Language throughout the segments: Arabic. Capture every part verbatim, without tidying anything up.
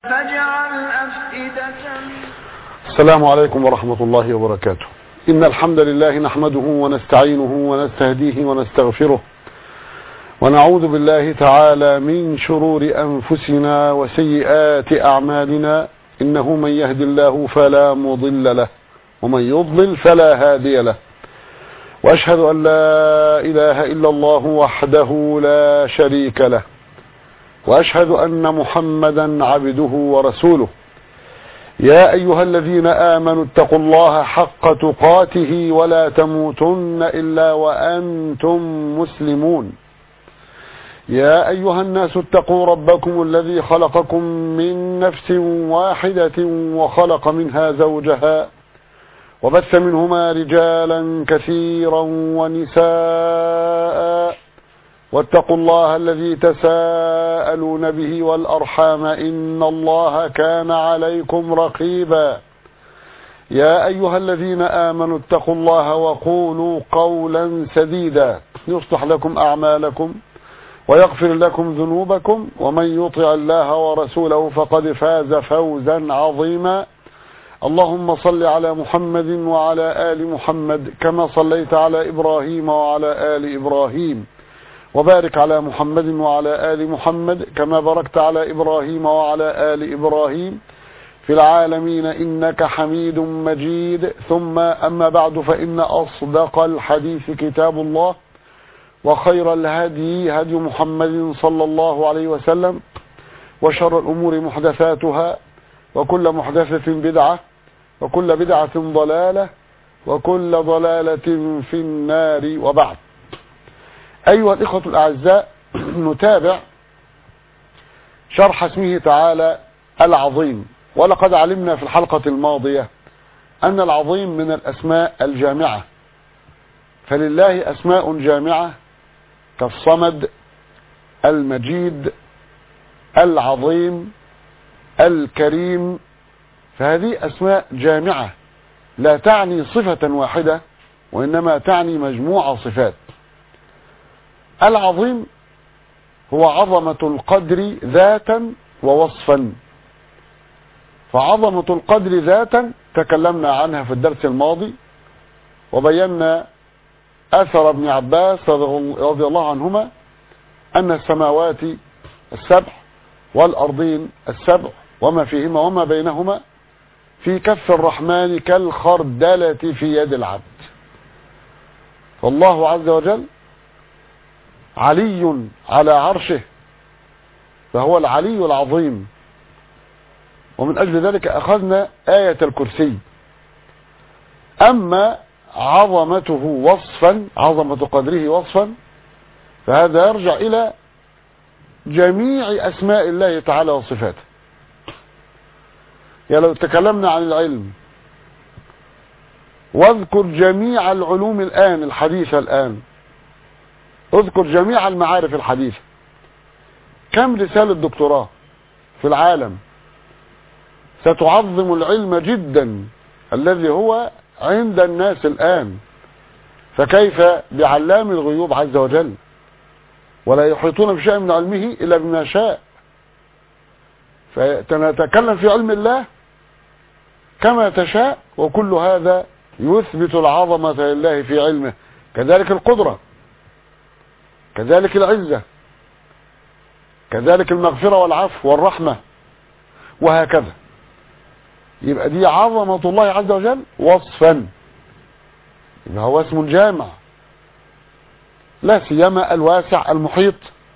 فاجعل أفئدة. السلام عليكم ورحمة الله وبركاته. إن الحمد لله نحمده ونستعينه ونستهديه ونستغفره ونعوذ بالله تعالى من شرور أنفسنا وسيئات أعمالنا، إنه من يهد الله فلا مضل له ومن يضلل فلا هادي له، وأشهد أن لا إله إلا الله وحده لا شريك له، وأشهد أن محمدا عبده ورسوله. يا أيها الذين آمنوا اتقوا الله حق تقاته ولا تموتن إلا وأنتم مسلمون. يا أيها الناس اتقوا ربكم الذي خلقكم من نفس واحدة وخلق منها زوجها وبث منهما رجالا كثيرا ونساء، واتقوا الله الذي تساءلون به والأرحام إن الله كان عليكم رقيبا. يا أيها الذين آمنوا اتقوا الله وقولوا قولا سديدا يصلح لكم أعمالكم ويغفر لكم ذنوبكم، ومن يطع الله ورسوله فقد فاز فوزا عظيما. اللهم صل على محمد وعلى آل محمد كما صليت على إبراهيم وعلى آل إبراهيم، وبارك على محمد وعلى آل محمد كما باركت على إبراهيم وعلى آل إبراهيم في العالمين إنك حميد مجيد. ثم أما بعد، فإن أصدق الحديث كتاب الله، وخير الهدي هدي محمد صلى الله عليه وسلم، وشر الأمور محدثاتها، وكل محدثة بدعة، وكل بدعة ضلالة، وكل ضلالة في النار. وبعد، أيها الإخوة الأعزاء، نتابع شرح اسمه تعالى العظيم. ولقد علمنا في الحلقة الماضية أن العظيم من الأسماء الجامعة، فلله أسماء جامعة كالصمد، المجيد، العظيم، الكريم، فهذه أسماء جامعة لا تعني صفة واحدة، وإنما تعني مجموعة صفات. العظيم هو عظمة القدر ذاتا ووصفا، فعظمة القدر ذاتا تكلمنا عنها في الدرس الماضي، وبينا أثر ابن عباس رضي الله عنهما أن السماوات السبع والأرضين السبع وما فيهما وما بينهما في كف الرحمن كالخردلة في يد العبد. فالله عز وجل علي على عرشه، فهو العلي العظيم. ومن أجل ذلك أخذنا آية الكرسي. أما عظمته وصفا، عظمة قدره وصفا، فهذا يرجع إلى جميع أسماء الله تعالى وصفاته. يعني لو تكلمنا عن العلم، واذكر جميع العلوم الآن الحديثة الآن، اذكر جميع المعارف الحديثة، كم رسالة دكتوراه في العالم ستعظم العلم جدا الذي هو عند الناس الآن، فكيف بعلام الغيوب عز وجل؟ ولا يحيطون بشيء من علمه إلا بما شاء. فنتكلم في علم الله كما تشاء، وكل هذا يثبت العظمة لله في علمه. كذلك القدرة، كذلك العزة، كذلك المغفرة والعفو والرحمة، وهكذا. يبقى دي عظمة الله عز وجل وصفا، يبقى هو اسم جامع، لا سيما الواسع المحيط،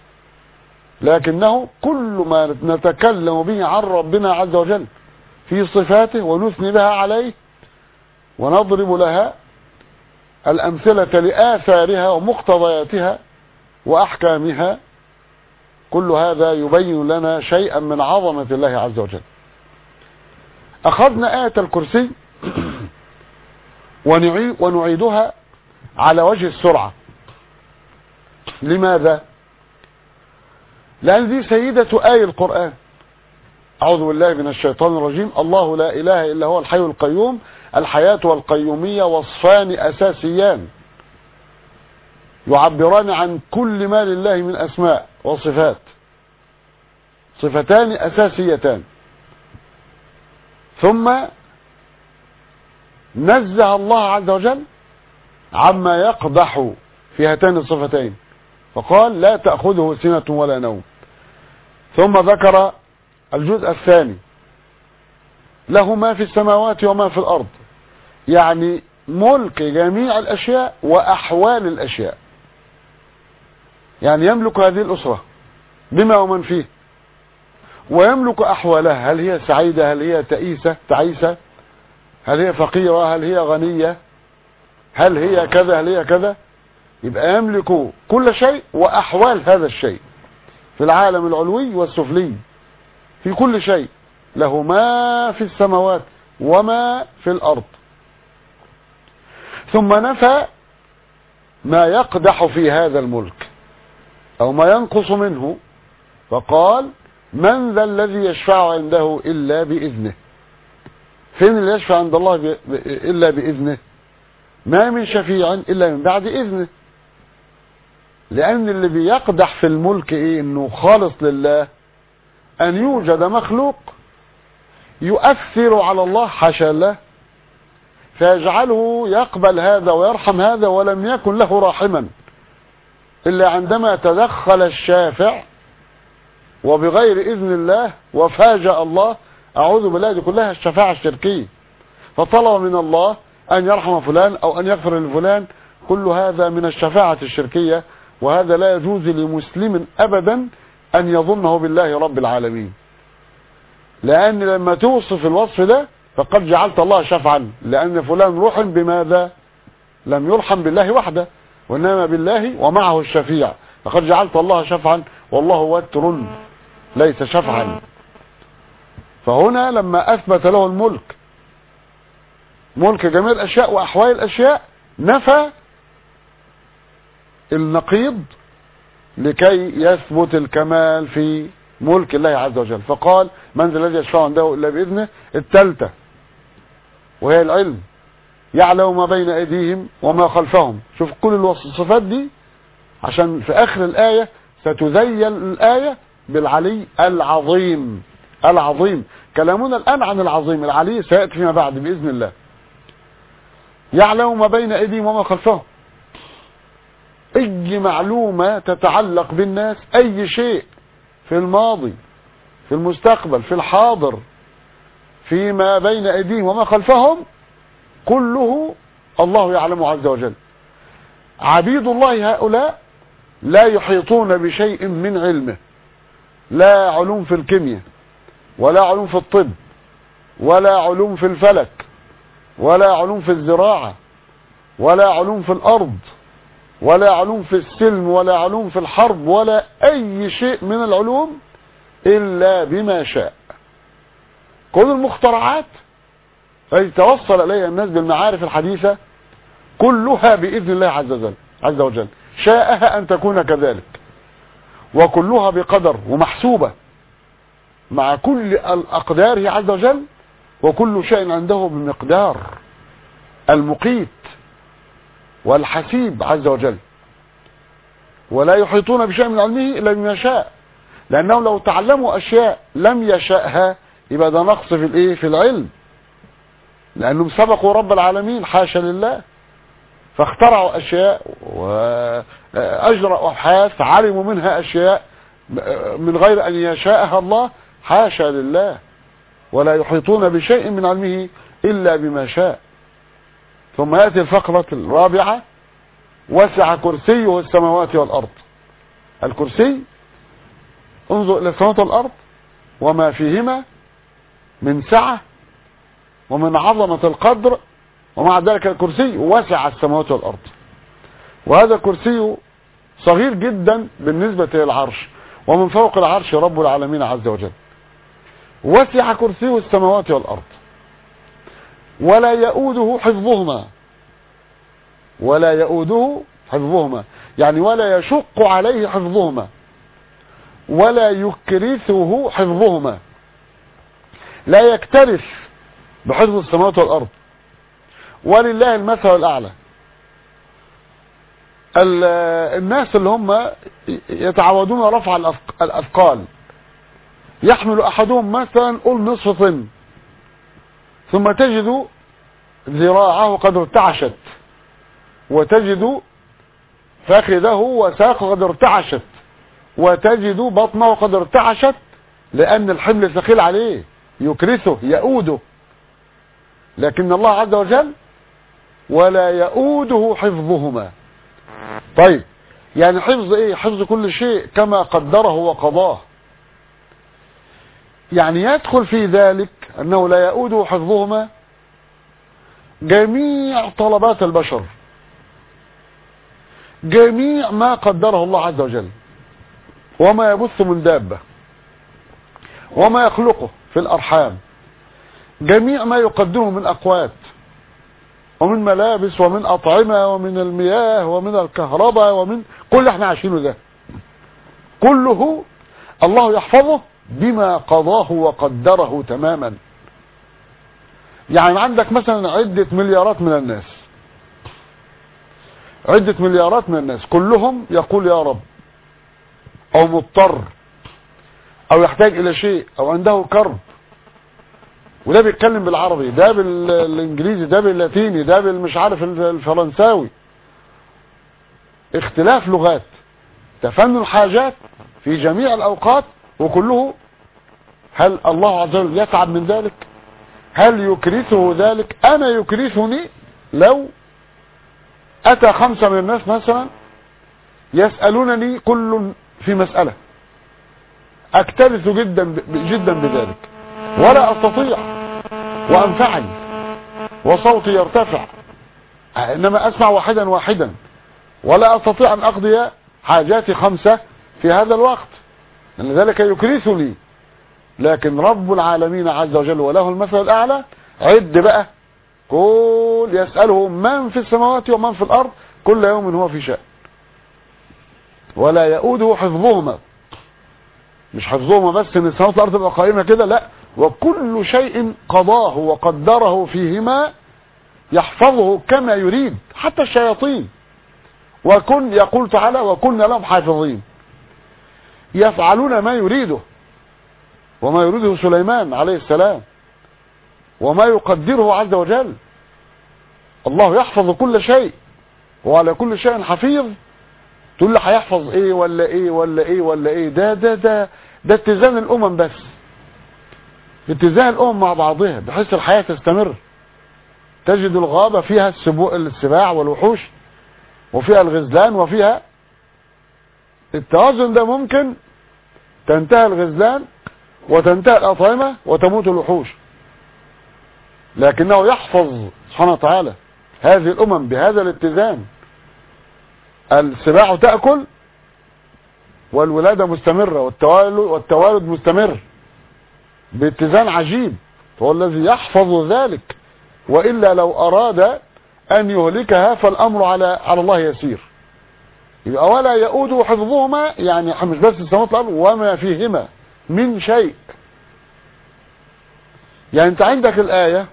لكنه كل ما نتكلم به عن ربنا عز وجل في صفاته ونثني بها عليه ونضرب لها الأمثلة لآثارها ومقتضياتها وأحكامها، كل هذا يبين لنا شيئا من عظمة الله عز وجل. أخذنا آية الكرسي ونعيدها على وجه السرعة. لماذا؟ لأن دي سيدة آية القرآن. أعوذ بالله من الشيطان الرجيم. الله لا إله إلا هو الحي القيوم. الحياة والقيومية وصفان أساسيان يعبران عن كل ما لله من أسماء وصفات، صفتان أساسيتان. ثم نزه الله عز وجل عما يقدح في هاتين الصفتين، فقال لا تأخذه سنة ولا نوم. ثم ذكر الجزء الثاني، له ما في السماوات وما في الأرض، يعني ملك جميع الأشياء وأحوال الأشياء، يعني يملك هذه الأسرة بما ومن فيه، ويملك أحوالها، هل هي سعيدة، هل هي تئيسة تعيسة، هل هي فقيرة، هل هي غنية، هل هي كذا، هل هي كذا. يبقى يملك كل شيء وأحوال هذا الشيء في العالم العلوي والسفلي، في كل شيء له ما في السماوات وما في الأرض. ثم نفى ما يقدح في هذا الملك أو ما ينقص منه، فقال من ذا الذي يشفع عنده إلا بإذنه. فين اللي يشفع عند الله ب... ب... إلا بإذنه؟ ما من شفيع إلا من بعد إذنه، لأن اللي بيقدح في الملك إيه؟ إنه خالص لله، أن يوجد مخلوق يؤثر على الله حاشا الله، فيجعله يقبل هذا ويرحم هذا ولم يكن له راحما إلا عندما تدخل الشافع وبغير إذن الله وفاجأ الله. أعوذ بالله، دي كلها الشفاعة الشركية. فطلب من الله أن يرحم فلان أو أن يغفر لفلان، كل هذا من الشفاعة الشركية، وهذا لا يجوز لمسلم أبدا أن يظنه بالله رب العالمين، لأن لما توصف الوصف ده فقد جعلت الله شفعا، لأن فلان رحم بماذا؟ لم يرحم بالله وحده، وإنما بالله ومعه الشفيع، فقد جعلت الله شفعا، والله وتر ليس شفعا. فهنا لما أثبت له الملك، ملك جميع الأشياء وأحوال الأشياء، نفى النقيض لكي يثبت الكمال في ملك الله عز وجل. فقال من ذا الذي يشفع عنده إلا بإذنه. الثالثة وهي العلم، يعلم ما بين أيديهم وما خلفهم. شوف كل الصفات دي عشان في آخر الآية ستذيل الآية بالعلي العظيم. العظيم كلامنا الآن عن العظيم، العلي سيأتي فيما بعد بإذن الله. يعلم ما بين أيديهم وما خلفهم، أي معلومة تتعلق بالناس، أي شيء في الماضي في المستقبل في الحاضر فيما بين أيديهم وما خلفهم، كله الله يعلمه عز وجل. عبيد الله هؤلاء لا يحيطون بشيء من علمه، لا علوم في الكيمياء، ولا علوم في الطب، ولا علوم في الفلك، ولا علوم في الزراعة، ولا علوم في الأرض، ولا علوم في السلم، ولا علوم في الحرب، ولا أي شيء من العلوم إلا بما شاء. كل المخترعات التي توصل إليها الناس بالمعارف الحديثة كلها بإذن الله عز وجل عز وجل شاءها أن تكون كذلك، وكلها بقدر ومحسوبة مع كل الأقدار عز وجل، وكل شيء عنده بمقدار المقيت والحسيب عز وجل. ولا يحيطون بشيء من علمه إلا بما شاء، لأنهم لو تعلموا أشياء لم يشأها يبقى ده نقص في الإيه؟ في العلم، لأنهم سبقوا رب العالمين حاشا لله، فاخترعوا أشياء وأجرأوا أبحاث علموا منها أشياء من غير أن يشاءها الله حاشا لله. ولا يحيطون بشيء من علمه إلا بما شاء. ثم يأتي الفقرة الرابعة، وسع كرسيه السماوات والأرض. الكرسي، انظر إلى السماوات والأرض وما فيهما من سعة ومن عظمة القدر، ومع ذلك الكرسي وسع السماوات والأرض. وهذا الكرسي صغير جدا بالنسبة للعرش، ومن فوق العرش رب العالمين عز وجل. وسع كرسيه السماوات والأرض ولا يؤوده حفظهما. ولا يؤوده حفظهما يعني ولا يشق عليه حفظهما، ولا يكرثه حفظهما، لا يكترث بحفظ السماوات والأرض. ولله المثل الأعلى. الناس اللي هم يتعودون رفع الأثقال، يحمل أحدهم مثلا قل نصف طن، ثم تجد ذراعه قد ارتعشت، وتجد فخذه وساقه قد ارتعشت، وتجد بطنه قد ارتعشت، لأن الحمل ثقيل عليه يكرثه يؤوده. لكن الله عز وجل ولا يؤوده حفظهما. طيب يعني حفظ ايه؟ حفظ كل شيء كما قدره وقضاه. يعني يدخل في ذلك أنه لا يؤوده حفظهما جميع طلبات البشر، جميع ما قدره الله عز وجل، وما يبث من دابة، وما يخلقه في الأرحام، جميع ما يقدره من أقوات ومن ملابس ومن أطعمة ومن المياه ومن الكهرباء ومن كل احنا عايشينه ده، كله الله يحفظه بما قضاه وقدره تماما. يعني عندك مثلا عدة مليارات من الناس، عدة مليارات من الناس كلهم يقول يا رب، او مضطر، او يحتاج الى شيء، او عنده كرب، وده بيتكلم بالعربي، ده بالانجليزي، ده باللاتيني، ده بالمش عارف الفرنساوي، اختلاف لغات، تفنن حاجات في جميع الاوقات، وكله هل الله عز وجل يتعب من ذلك؟ هل يكرثه ذلك؟ انا يكرثني لو اتى خمسة من الناس مثلا يسألونني كل في مسألة، اكترث جدا جدا بذلك، ولا استطيع، وانفعل، وصوتي يرتفع، انما اسمع واحدا واحدا، ولا استطيع ان اقضي حاجاتي خمسة في هذا الوقت، لان ذلك يكرثني. لكن رب العالمين عز وجل وله المثل الاعلى، عد بقى، كل يسأله من في السماوات ومن في الارض كل يوم هو في شأن، ولا يؤوده حفظهما. مش حفظهما بس ان السماوات والارض تبقى قائمه كده، لا، وكل شيء قضاه وقدره فيهما يحفظه كما يريد، حتى الشياطين. وكن يقول تعالى وكنا لهم حافظين، يفعلون ما يريده، وما يريده سليمان عليه السلام، وما يقدره عز وجل. الله يحفظ كل شيء، وعلى كل شيء حفيظ. تقول لي هيحفظ ايه ولا ايه ولا ايه ولا ايه؟ ده ده ده ده اتزان الامم، بس اتزان الامم مع بعضها بحيث الحياة تستمر. تجد الغابة فيها السباع والوحوش، وفيها الغزلان، وفيها التوازن ده. ممكن تنتهي الغزلان وتنتهي الأطعمة وتموت الوحوش، لكنه يحفظ سبحانه وتعالى هذه الأمم بهذا الاتزان. السباع تأكل والولادة مستمرة، والتوالد, والتوالد مستمر باتزان عجيب، هو الذي يحفظ ذلك. وإلا لو أراد أن يهلكها فالأمر على على الله يسير. يبقى ولا يؤوده حفظهما، يعني مش بس السماوات والأرض وما فيهما من شيء. يعني انت عندك الآية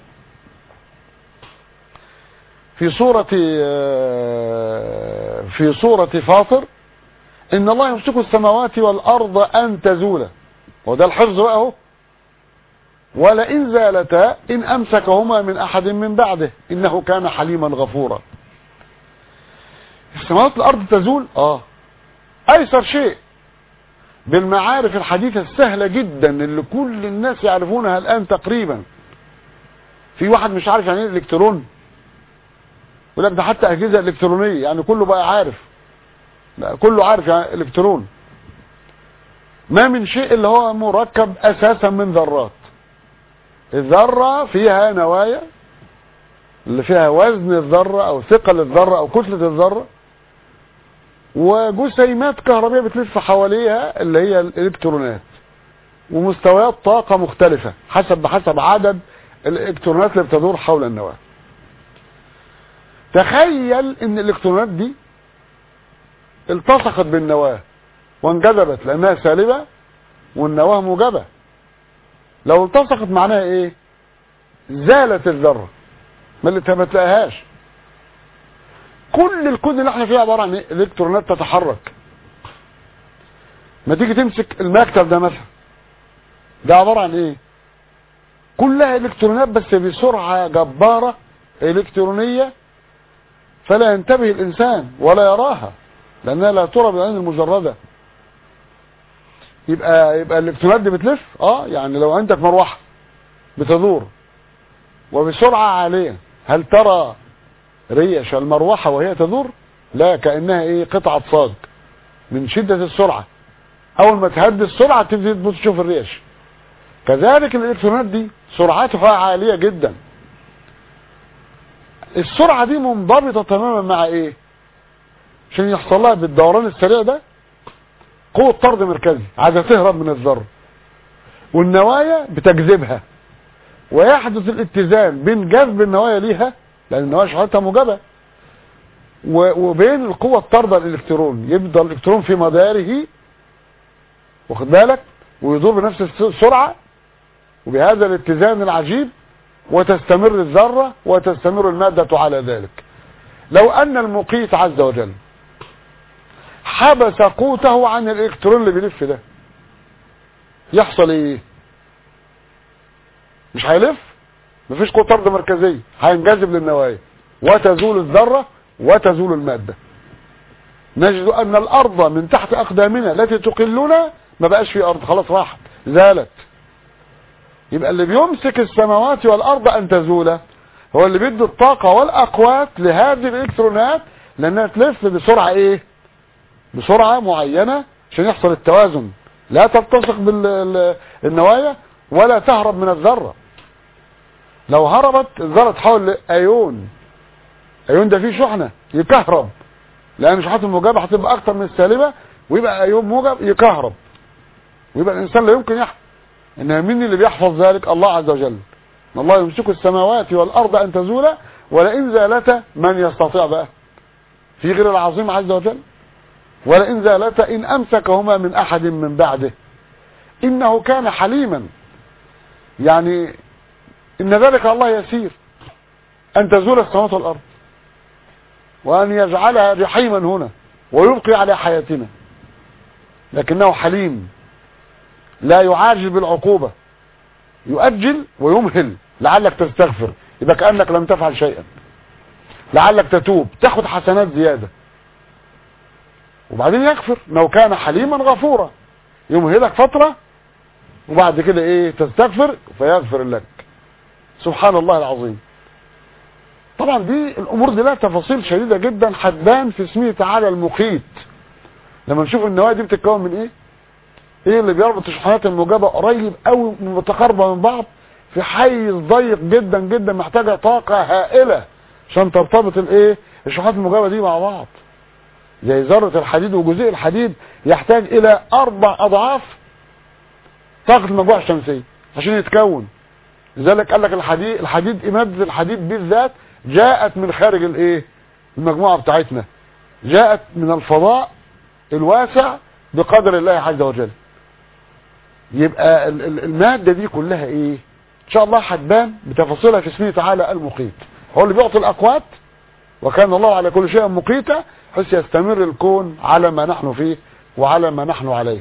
في سورة في سورة فاطر، إن الله يمسك السماوات والأرض أن تزولا، وده الحفظ بقى اهو، ولئن زالتا إن أمسكهما من أحد من بعده إنه كان حليما غفورا. السماوات والأرض تزول، اه أيسر شيء بالمعارف الحديثة السهلة جدا اللي كل الناس يعرفونها الآن تقريبا. في واحد مش عارف يعني ايه الإلكترون، يقول لك ده حتى أجهزة إلكترونية، يعني كله بقى عارف، لا كله عارف يعني إلكترون. ما من شيء اللي هو مركب أساسا من ذرات. الذرة فيها نوايا اللي فيها وزن الذرة أو ثقل الذرة أو كتلة الذرة، وجسيمات كهربية بتلف حواليها اللي هي الإلكترونات، ومستويات طاقة مختلفة حسب بحسب عدد الإلكترونات اللي بتدور حول النواة. تخيل ان الإلكترونات دي التصقت بالنواة وانجذبت لأنها سالبة والنواة موجبة. لو التصقت معناها ايه؟ زالت الذرة، ما تلاقيهاش. كل الكون اللي احنا فيه عبارة عن ايه؟ الإلكترونات تتحرك. ما تيجي تمسك المكتب ده مثلا، ده عبارة عن ايه؟ كلها الكترونات بس بسرعة جبارة الكترونية، فلا ينتبه الانسان ولا يراها لانها لا ترى بالعين المجردة. يبقى يبقى الالكترونات دي بتلف. اه يعني لو عندك مروحة بتدور وبسرعة عالية، هل ترى ريش المروحة وهي تدور؟ لا، كأنها ايه قطعة صاج من شدة السرعة. اول ما تهدي السرعة تبتدي تبص تشوف الريش. كذلك الالكترونات دي سرعتها عالية جدا. السرعة دي منضبطة تماما مع ايه؟ عشان يحصل لها بالدوران السريع ده قوة طرد مركزي عايزة تهرب من الذرة، والنوايا بتجذبها، ويحدث الاتزان بين جذب النوايا ليها لان النوايا شحنتها موجبة وبين القوة الطاردة الالكترون. يبدأ الالكترون في مداره، واخد بالك، ويدور بنفس السرعة وبهذا الاتزان العجيب، وتستمر الذرة وتستمر المادة على ذلك. لو ان المقيت عز وجل حبس قوته عن الالكترون اللي بيلف ده، يحصل ايه؟ مش هيلف، مفيش قوة طرد مركزية، هينجذب للنوايا وتزول الذرة وتزول المادة. نجد ان الارض من تحت اقدامنا التي تقلنا ما بقاش في ارض، خلاص راحت، زالت. يبقى اللي بيمسك السماوات والارض ان تزولا هو اللي بيدي الطاقة والاقوات لهذه الالكترونات، لانها تلف بسرعة ايه؟ بسرعة معينة عشان يحصل التوازن، لا تلتصق بالنوايا ولا تهرب من الذرة. لو هربت الذرة تحول لايون، ايون ده فيه شحنة يكهرب، لان شحنته الموجبة هتبقى اكتر من السالبة، ويبقى ايون موجب يكهرب، ويبقى الانسان لا يمكن يحفظ. انما مين اللي بيحفظ ذلك؟ الله عز وجل. ان الله يمسك السماوات والارض ان تزولا ولئن زالتا من يستطيع بقى؟ في غير العظيم عز وجل. ولئن زالتا ان امسكهما من احد من بعده انه كان حليما. يعني ان ذلك الله يسير ان تزول السماوات والارض وان يجعلها جحيما هنا ويبقي على حياتنا، لكنه حليم لا يعاجل بالعقوبة، يؤجل ويمهل لعلك تستغفر، يبقى كأنك لم تفعل شيئا، لعلك تتوب تاخد حسنات زيادة، وبعدين يغفر. لو كان حليما غفورا يمهلك فترة وبعد كده ايه تستغفر فيغفر لك. سبحان الله العظيم. طبعا دي الامور دي لها تفاصيل شديدة جدا هتبان في اسمه تعالى المقيت. لما نشوف النوايا دي بتتكون من ايه، ايه اللي بيربط الشحنات الموجبة قريب قوي متقاربة من بعض في حيز ضيق جدا جدا، محتاجة طاقة هائلة عشان ترتبط الايه الشحنات الموجبة دي مع بعض. زي ذرة الحديد وجزيء الحديد يحتاج الى اربع اضعاف طاقة المجموعة الشمسية عشان يتكون. لذلك قال لك الحديد الحديد مادة الحديد بالذات جاءت من خارج الايه المجموعة بتاعتنا، جاءت من الفضاء الواسع بقدر الله عز وجل. يبقى المادة دي كلها ايه ان شاء الله هتبان بتفاصيلها في اسمه تعالى المقيت. هو اللي بيعطي الاقوات، وكان الله على كل شيء مقيتا، حيث يستمر الكون على ما نحن فيه وعلى ما نحن عليه.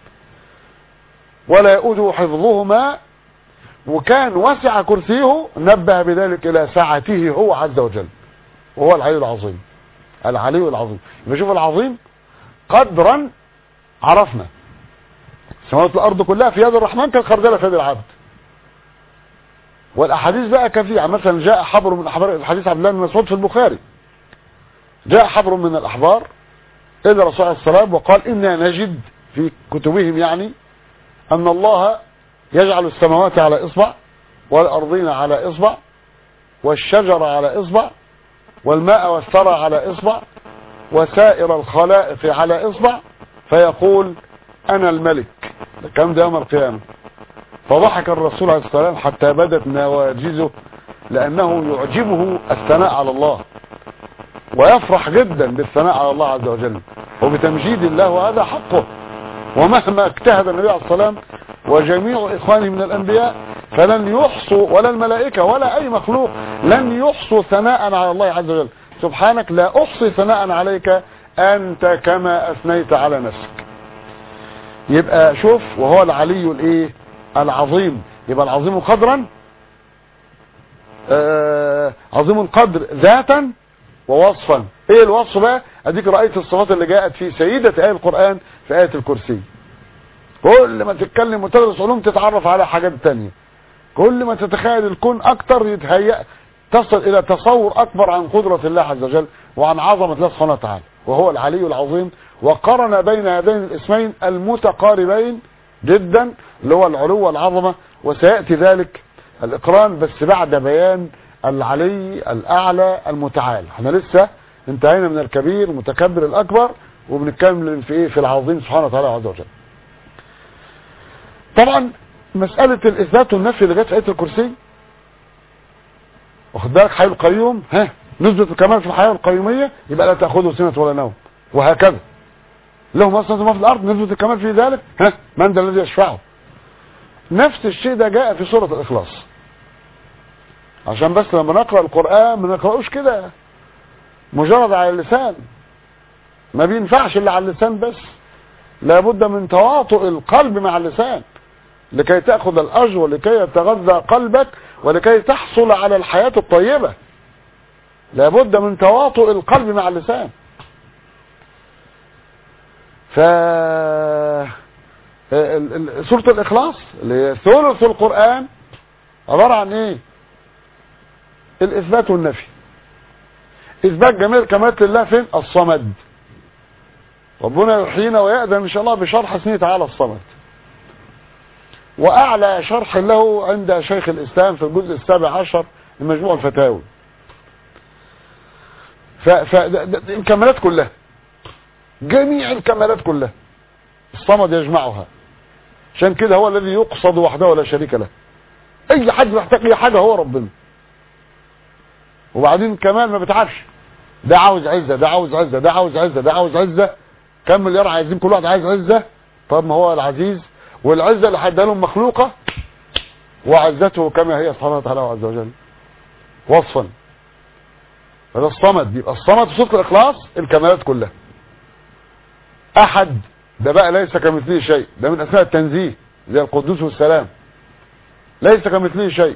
ولا يؤوده حفظهما، وكان وسع كرسيه، نبه بذلك الى سعته هو عز وجل، وهو العلي العظيم. العلي العظيم. يبقى شوف العظيم قدرا عرفنا. سماوات الارض كلها في يد الرحمن كالخردله في يد العبد. والاحاديث بقى كثيره، مثلا جاء حبر من احبار الحديث عبد الله بن مسعود في البخاري، جاء حبر من الاحبار الى الرسول عليه السلام وقال انا نجد في كتبهم يعني ان الله يجعل السماوات على اصبع والارضين على اصبع والشجر على اصبع والماء والثرى على اصبع وسائر الخلائق على اصبع، فيقول انا الملك. الكلام ده يوم القيامة. فضحك الرسول عليه السلام حتى بدت نواجذه، لانه يعجبه الثناء على الله ويفرح جدا بالثناء على الله عز وجل وبتمجيد الله، وهذا حقه. ومهما اجتهد النبي عليه الصلاة والسلام وجميع اخوانه من الانبياء فلن يحصوا، ولا الملائكة ولا اي مخلوق لن يحصوا ثناء على الله عز وجل. سبحانك لا احصي ثناء عليك انت كما اثنيت على نفسك. يبقى شوف، وهو العلي الايه العظيم. يبقى العظيم قدرا آه عظيم القدر ذاتا ووصفا. ايه الوصف بقى؟ اديك رأيت الصفات اللي جاءت في سيدة آية القرآن في آية الكرسي. كل ما تتكلم وتدرس علوم تتعرف على حاجات تانية، كل ما تتخيل الكون اكتر يتهيأ تصل الى تصور اكبر عن قدرة الله عز وجل وعن عظمة الله سبحانه وتعالى، وهو العلي العظيم. وقرن بين هذين الاسمين المتقاربين جدا اللي هو العلو والعظمة، وسيأتي ذلك الاقران بس بعد بيان العلي الاعلى المتعال. احنا لسه انتهينا من الكبير المتكبر الاكبر وبنتكلم في ايه؟ في العظيم سبحانه وتعالى عز وجل. طبعا مسألة الاثبات والنفي اللي جت في آية الكرسي، واخد بالك، حي القيوم، ها نثبت الكمال في الحياة القيومية يبقى لا تأخذه سنة ولا نوم، وهكذا له ما سنة ما في الارض نثبت الكمال في ذلك، ها من ذا الذي يشفعه. نفس الشيء ده جاء في سورة الإخلاص، عشان بس لما نقرأ القرآن ما نقرأوش كده مجرد على اللسان، ما بينفعش اللي على اللسان بس، لابد من تواطؤ القلب مع اللسان لكي تأخذ الأجر ولكي يتغذى قلبك ولكي تحصل على الحياة الطيبة. لابد من تواطؤ القلب مع اللسان. ف سورة الإخلاص اللي هي ثلث القرآن عبارة عن ايه؟ الإثبات والنفي. إثبات جميع الكمالات لله فين؟ الصمد. ربنا يحيينا ويأذن إن شاء الله بشرح اسمه تعالى الصمد، وأعلى شرح له عند شيخ الإسلام في الجزء السابع عشر من مجموع الفتاوي. فالكمالات كلها، جميع الكمالات كلها الصمد يجمعها، عشان كده هو الذي يقصد وحده ولا شريك له. أي حد محتاج أي حاجة هو ربنا. وبعدين كمان ما بتعرفش ده عاوز عزة، ده عاوز عزة، ده عاوز عزة، ده عاوز عزة، كم مليار عايزين كل واحد عايز عزة. طب ما هو العزيز، والعزة اللي حدها لهم مخلوقة، وعزته كما هي سبحانه وتعالى عز وجل وصفا. هذا الصمد. يبقى الصمد في سورة الإخلاص الكمالات كلها. أحد ده بقى ليس كمثله شيء، ده من أسماء التنزيه زي القدوس والسلام، ليس كمثله شيء.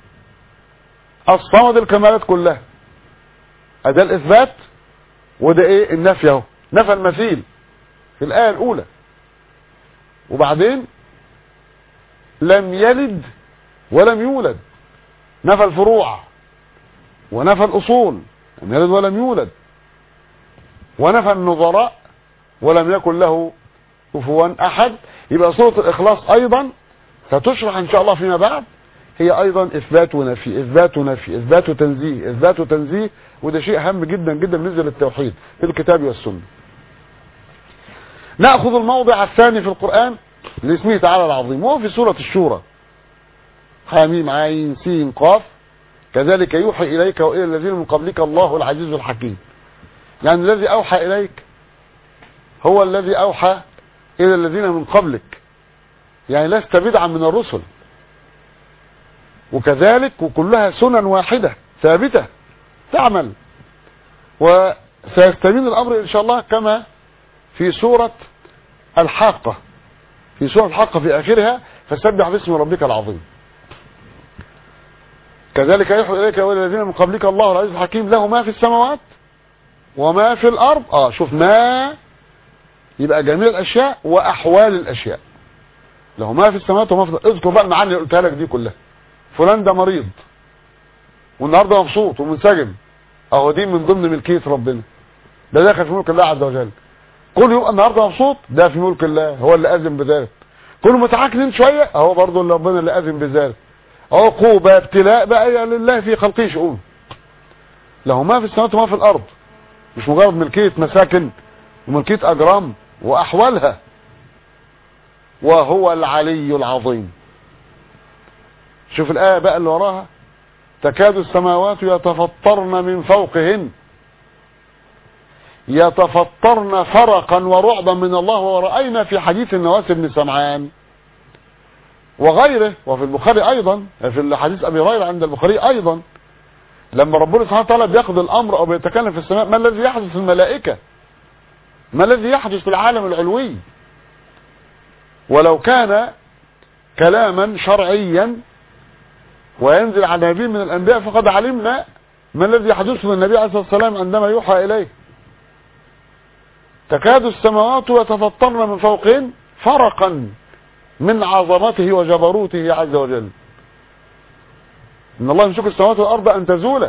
الصمد الكمالات كلها. ده الإثبات، وده إيه؟ النفي اهو، نفى المثيل في الآية الأولى. وبعدين لم يلد ولم يولد، نفى الفروع ونفى الأصول، لم يلد ولم يولد، ونفى النظراء ولم يكن له كفوا أحد. يبقى سورة الإخلاص أيضا ستشرح إن شاء الله فيما بعد، هي أيضا إثبات ونفي، إثبات ونفي، إثبات وتنزيه، إثبات وتنزيه. وده شيء هام جدا جدا بالنسبة للتوحيد في الكتاب والسنة. نأخذ الموضع الثاني في القرآن لاسمه تعالى العظيم، وهو في سورة الشورى، حاميم عين سين قاف، كذلك يوحي إليك وإلى الذين من قبلك الله العزيز الحكيم. يعني الذي أوحى إليك هو الذي أوحى إلى الذين من قبلك، يعني لست بدعا من الرسل. وكذلك وكلها سنن واحدة ثابتة تعمل، وسيستبين الأمر إن شاء الله كما في سورة الحاقة. في سورة الحاقة في آخرها فسبح باسم ربك العظيم. كذلك يوحي إليك وإلى الذين من قبلك الله العزيز الحكيم له ما في السماوات وما في الأرض. آه شوف، ما يبقى جميع الأشياء وأحوال الأشياء. له ما في السماوات وما في الأرض. اذكر بقى المعاني اللي قلتها لك دي كلها. فلان ده مريض والنهارده مبسوط ومنسجم، اهو دي من ضمن ملكية ربنا، ده داخل في ملك الله عز وجل. كل يوم النهارده مبسوط، ده في ملك الله، هو اللي أذن بذلك. كل متعكنين شويه، اهو برضه اللي ربنا اللي أذن بذلك. عقوبة ابتلاء بقى لله في خلقه شؤون. له ما في السماوات وما في الأرض، مش مجرد ملكية مساكن وملكية أجرام وأحوالها. وهو العلي العظيم. شوف الآية بقى اللي وراها، تكاد السماوات يتفطرن من فوقهن، يتفطرن فرقا ورعبا من الله. ورأينا في حديث النواس بن سمعان وغيره، وفي البخاري أيضا، في الحديث أبي هريرة عند البخاري أيضا، لما ربنا سبحانه وتعالى بياخذ الأمر أو بيتكلم في السماء، ما الذي يحدث في الملائكة؟ ما الذي يحدث في العالم العلوي؟ ولو كان كلاما شرعيا وينزل على نبي من الأنبياء فقد علمنا ما الذي يحدث من النبي عليه الصلاة والسلام عندما يوحى إليه. تكاد السماوات يتفطرن من فوقهن فرقا من عظمته وجبروته عز وجل. إن الله يمسك السماوات والأرض أن تزولا.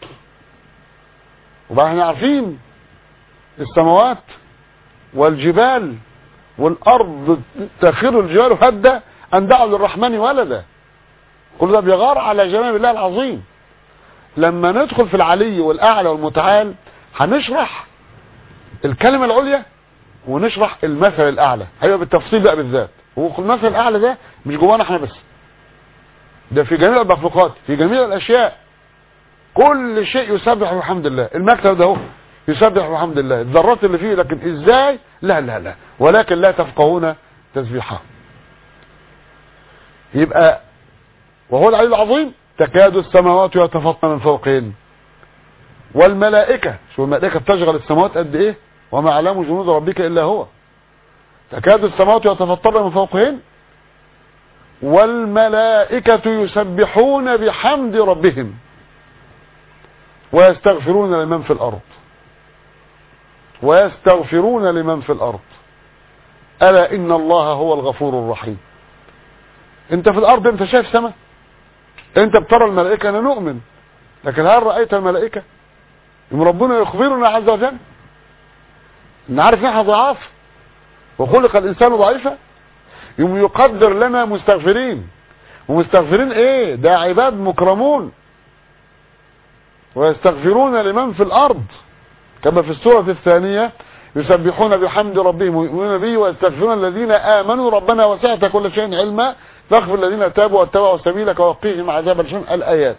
وبقى احنا عارفين السماوات والجبال والأرض تخر الجبال هدا أن دعوا للرحمن ولدا. كل ده بيغار على جلال الله العظيم. لما ندخل في العلي والأعلى والمتعال هنشرح الكلمة العليا ونشرح المثل الأعلى، هيبقى بالتفصيل بقى بالذات. والمثل الأعلى ده مش جوانا احنا بس، ده في جميع المخلوقات، في جميع الأشياء. كل شيء يسبح بحمد الله. المكتب ده اهو يسبح بحمد الله، الذرات اللي فيه، لكن ازاي؟ لا لا لا، ولكن لا تفقهون تسبيحه. يبقى وهو العلي العظيم تكاد السماوات يتفطرن من فوقهن والملائكة. شو الملائكة بتشغل السماوات قد ايه؟ وما يعلم جنود ربك الا هو. تكاد السماوات يتفطرن من فوقهن والملائكة يسبحون بحمد ربهم ويستغفرون لمن في الأرض ويستغفرون لمن في الأرض ألا إن الله هو الغفور الرحيم. انت في الأرض انت شايف سماء، انت بترى الملائكة، انا نؤمن، لكن هل رأيت الملائكة؟ يوم ربنا يخبرنا عز وجل نعرف نحن ضعاف وخلق الإنسان ضعيفا، يوم يقدر لنا مستغفرين. ومستغفرين ايه؟ ده عباد مكرمون. ويستغفرون لمن في الأرض كما في السورة الثانية يسبحون بحمد ربهم ويؤمنون به ويستغفرون الذين آمنوا ربنا وسعت كل شيء علما فاغفر الذين تابوا واتبعوا سبيلك ووقيهم عذاب الجحيم. الآيات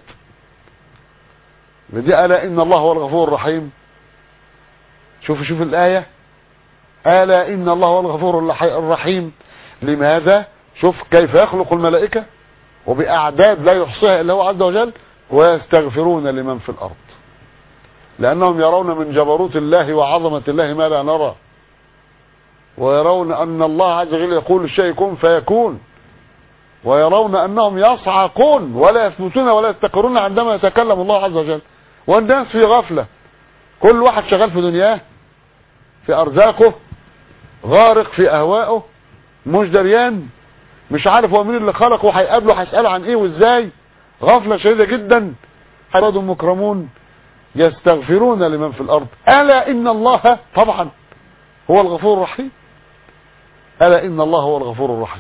دي ألا إن الله هو الغفور الرحيم. شوف شوف الآية ألا إن الله هو الغفور الرحيم. لماذا؟ شوف كيف يخلق الملائكة وبأعداد لا يحصيها إلا هو عز وجل. ويستغفرون لمن في الأرض لأنهم يرون من جبروت الله وعظمة الله ما لا نرى، ويرون أن الله عز وجل يقول الشيء كن فيكون، ويرون أنهم يصعقون ولا يثبتون ولا يستقرون عندما يتكلم الله عز وجل. والناس في غفلة، كل واحد شغال في دنياه، في أرزاقه، غارق في أهوائه، مش دريان، مش عارف هو مين اللي خلقه وهيقابله هيسأله عن ايه وازاي. غفلة شديدة جدا. عباد مكرمون يستغفرون لمن في الأرض ألا إن الله طبعا هو الغفور الرحيم. ألا إن الله هو الغفور الرحيم.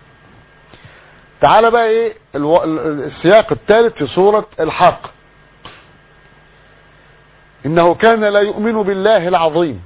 تعال بقى ايه الو... السياق الثالث في سورة الحق. إنه كان لا يؤمن بالله العظيم.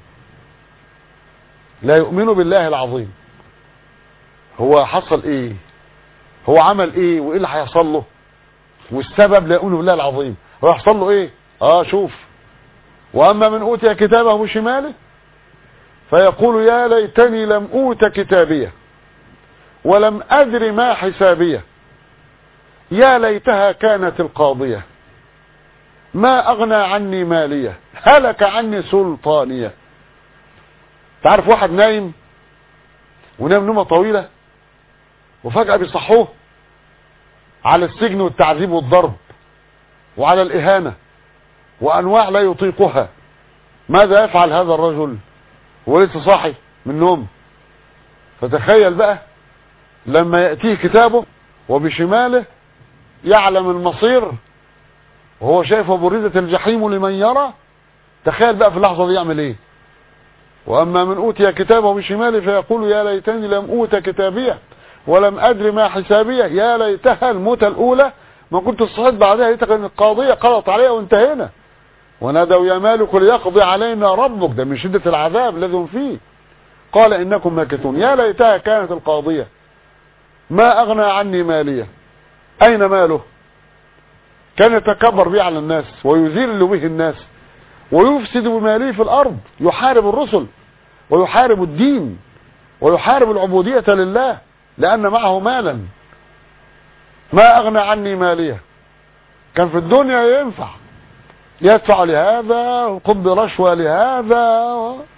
لا يؤمن بالله العظيم. هو حصل ايه؟ هو عمل ايه وايه اللي هيحصل له؟ والسبب لا يؤمن بالله العظيم. هو يحصل له ايه؟ اه شوف. واما من اوتي كتابه بشماله فيقول يا ليتني لم اوت كتابيه ولم ادر ما حسابيه يا ليتها كانت القاضيه ما اغنى عني ماليه هلك عني سلطانيه. تعرف واحد نايم ونام نومه طويله وفجأة بيصحوه على السجن والتعذيب والضرب وعلى الإهانة وأنواع لا يطيقها. ماذا يفعل هذا الرجل ولسه صاحي من نوم؟ فتخيل بقى لما يأتيه كتابه وبشماله يعلم المصير وهو شايف بريدة الجحيم لمن يرى. تخيل بقى في اللحظة دي يعمل ايه. وأما من أوتي كتابه بشماله فيقول يا ليتني لم أوت كتابيه ولم أدري ما حسابيه يا ليتها الموتة الأولى ما كنت صحيت بعدها ليتك ان القاضية قضت عليها وانتهينا. ونادوا يا مالك ليقضي علينا ربك. ده من شدة العذاب الذي هم فيه. قال إنكم ماكثون يا ليتها كانت القاضية ما أغنى عني مالية. أين ماله؟ كان يتكبر به على الناس ويذل به الناس ويفسد بماله في الأرض. يحارب الرسل ويحارب الدين ويحارب العبودية لله لأن معه مالا. ما أغنى عني مالية. كان في الدنيا ينفع يدفع لهذا ويقوم برشوة لهذا،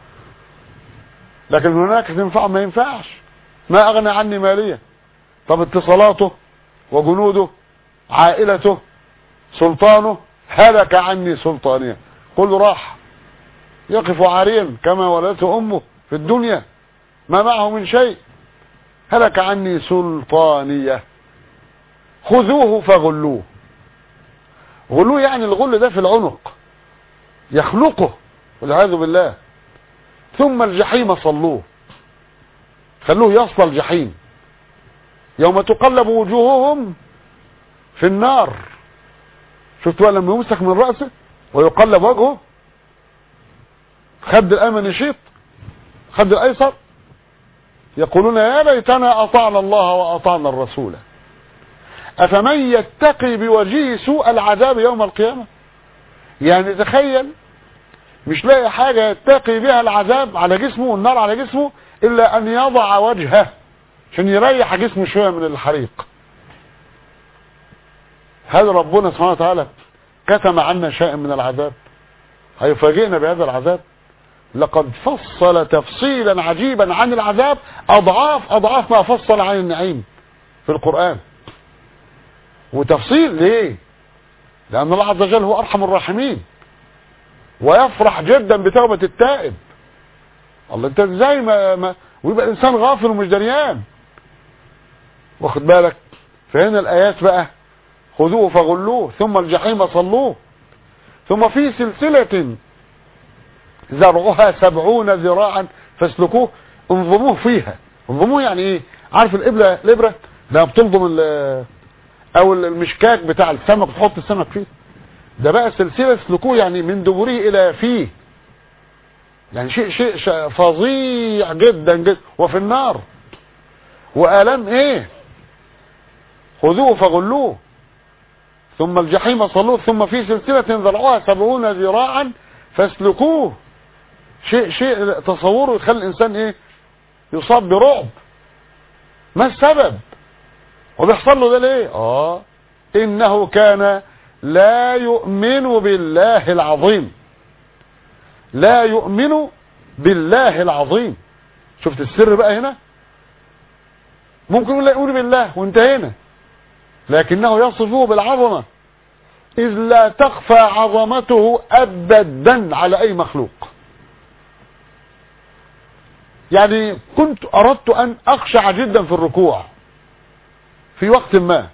لكن هناك تنفع ما ينفعش. ما أغنى عني مالية. طب اتصالاته وجنوده عائلته سلطانه هلك عني سلطانيه، كل راح يقف عاريا كما ولدته امه في الدنيا ما معه من شيء. هلك عني سلطانيه خذوه فغلوه. غلوه يعني الغل ده في العنق يخلقه والعياذ بالله. ثم الجحيم صلوه، خلوه يصل الجحيم يوم تقلب وجوههم في النار. شفت بقى لما يمسك من رأسه ويقلب وجهه، خد الأيمن نشيط خد الأيسر، يقولون يا ليتنا أطعنا الله وأطعنا الرسول أفمن يتقي بوجهه سوء العذاب يوم القيامة. يعني تخيل مش لاقي حاجة يتقي بها العذاب على جسمه والنار على جسمه إلا أن يضع وجهه عشان يريح جسمه شوية من الحريق. هل ربنا سبحانه وتعالى كتم عنا شيئا من العذاب؟ هيفاجئنا بهذا العذاب؟ لقد فصل تفصيلا عجيبا عن العذاب أضعاف أضعاف ما فصل عن النعيم في القرآن. وتفصيل ليه؟ لأن الله عز وجل هو أرحم الراحمين ويفرح جدا بتوبة التائب. الله انت ازاي ما, ما ويبقى الانسان غافل ومش دريان، واخد بالك؟ فهنا الايات بقى خذوه فغلوه ثم الجحيم صلوه ثم في سلسلة زرعها سبعون ذراعا فاسلكوه. انظموه فيها. انظموه يعني ايه؟ عارف الابره الابره ده بتنظم او المشكاك بتاع السمك تحط السمك فيه، ده بقى سلسلة اسلكوه يعني من دبره الى فيه، يعني شيء شيء, شيء فظيع جدا جدا. وفي النار وآلام ايه؟ خذوه فغلوه ثم الجحيم صلوه ثم في سلسلة ذرعها سبعون ذراعا فاسلكوه. شيء شيء تصوره يخلي الانسان ايه؟ يصاب برعب. ما السبب؟ وبيحصل له ده ليه؟ اه انه كان لا يؤمن بالله العظيم. لا يؤمن بالله العظيم. شفت السر بقى هنا؟ ممكن يقول لا يؤمن بالله وانتهينا، لكنه يصفه بالعظمة إذ لا تخفى عظمته أبدا على أي مخلوق. يعني كنت أردت أن أخشع جدا في الركوع في وقت ما،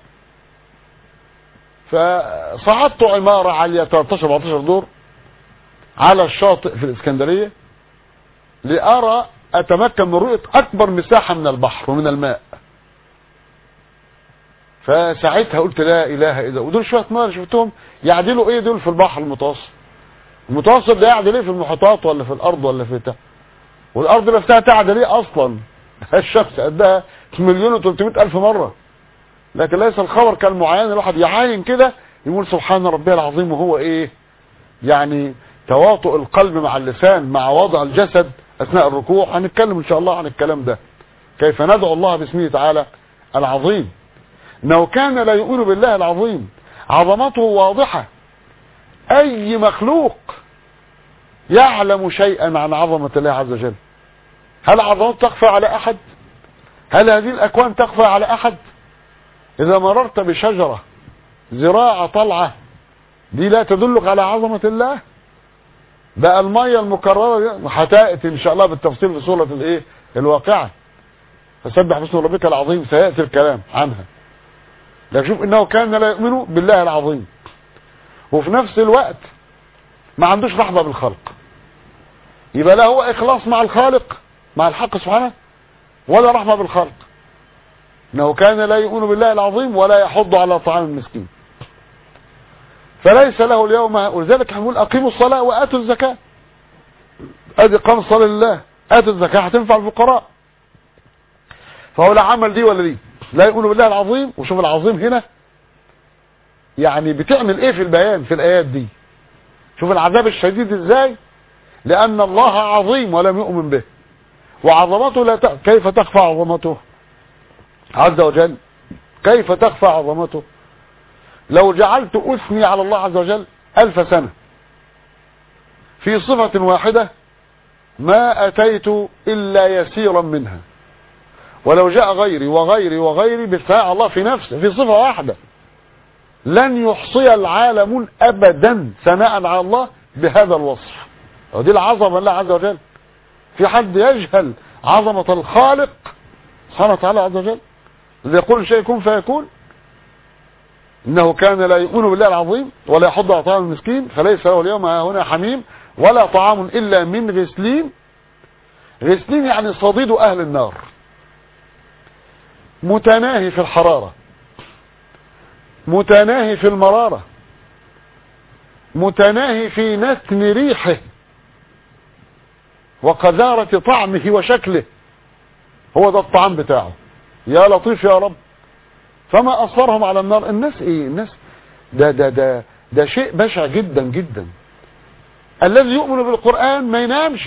فصعدت عمارة عالية ثلاثة عشر أربعة عشر دور على الشاطئ في الإسكندرية لأرى أتمكن من رؤية أكبر مساحة من البحر ومن الماء. فساعتها قلت لا إله إلا الله. ودول شوية نار شفتهم يعدلوا إيه دول في البحر المتوسط. المتوسط ده يعدل إيه في المحيطات ولا في الأرض ولا في بتاع، والأرض نفسها تعدل إيه أصلا؟ الشمس قدها مليون وثلاثمائة ألف مرة. لكن ليس الخبر كالمعاين، الواحد يعاين كده يقول سبحان ربي العظيم. وهو إيه يعني؟ تواطؤ القلب مع اللسان مع وضع الجسد أثناء الركوع. هنتكلم إن شاء الله عن الكلام ده، كيف ندعو الله باسمه تعالى العظيم. إنه كان لا يؤمن بالله العظيم، عظمته واضحة. أي مخلوق يعلم شيئا عن عظمة الله عز وجل؟ هل عظمته تخفى على أحد؟ هل هذه الأكوان تخفى على أحد؟ إذا مررت بشجرة زراعة طلعة دي لا تدلك على عظمة الله؟ بقى المية المكررة هتأتي إن شاء الله بالتفصيل في سورة الإيه الواقعة، فسبح باسم ربك العظيم، سيأتي الكلام عنها. لكن شوف إنه كان لا يؤمن بالله العظيم، وفي نفس الوقت ما عندوش رحمة بالخلق. يبقى لا هو إخلاص مع الخالق مع الحق سبحانه ولا رحمة بالخلق. إنه كان لا يؤمن بالله العظيم ولا يحض على طعام المسكين، فليس له اليوم. ولذلك هنقول أقيموا الصلاة وآتوا الزكاة. أدي قام الصلاة لله، آتوا الزكاة هتنفع الفقراء. فهو لا عمل دي ولا دي، لا يؤمن بالله العظيم. وشوف العظيم هنا يعني بتعمل ايه في البيان في الآيات دي. شوف العذاب الشديد ازاي، لأن الله عظيم ولم يؤمن به، وعظمته لا ت... كيف تخفى عظمته عز وجل؟ كيف تخفى عظمته؟ لو جعلت أثني على الله عز وجل ألف سنة في صفة واحدة ما أتيت إلا يسيرا منها، ولو جاء غيري وغيري وغيري بثناء الله في نفسه في صفة واحدة لن يحصي العالمون ابدا ثناء على الله بهذا الوصف. ودي العظمه الله عز وجل. في حد يجهل عظمه الخالق سبحانه وتعالى عز وجل الذي يقول شيء يكون فيكون؟ انه كان لا يؤمن بالله العظيم ولا يحض على طعام المسكين فليس له اليوم هنا حميم ولا طعام الا من غسلين. غسلين يعني صديد اهل النار، متناهي في الحراره، متناهي في المراره، متناهي في نتن ريحه وقذاره طعمه وشكله. هو ده الطعام بتاعه. يا لطيف يا رب. فما اصبرهم على النار. الناس ايه؟ الناس ده ده ده ده شيء بشع جدا جدا. الذي يؤمن بالقرآن ما ينامش،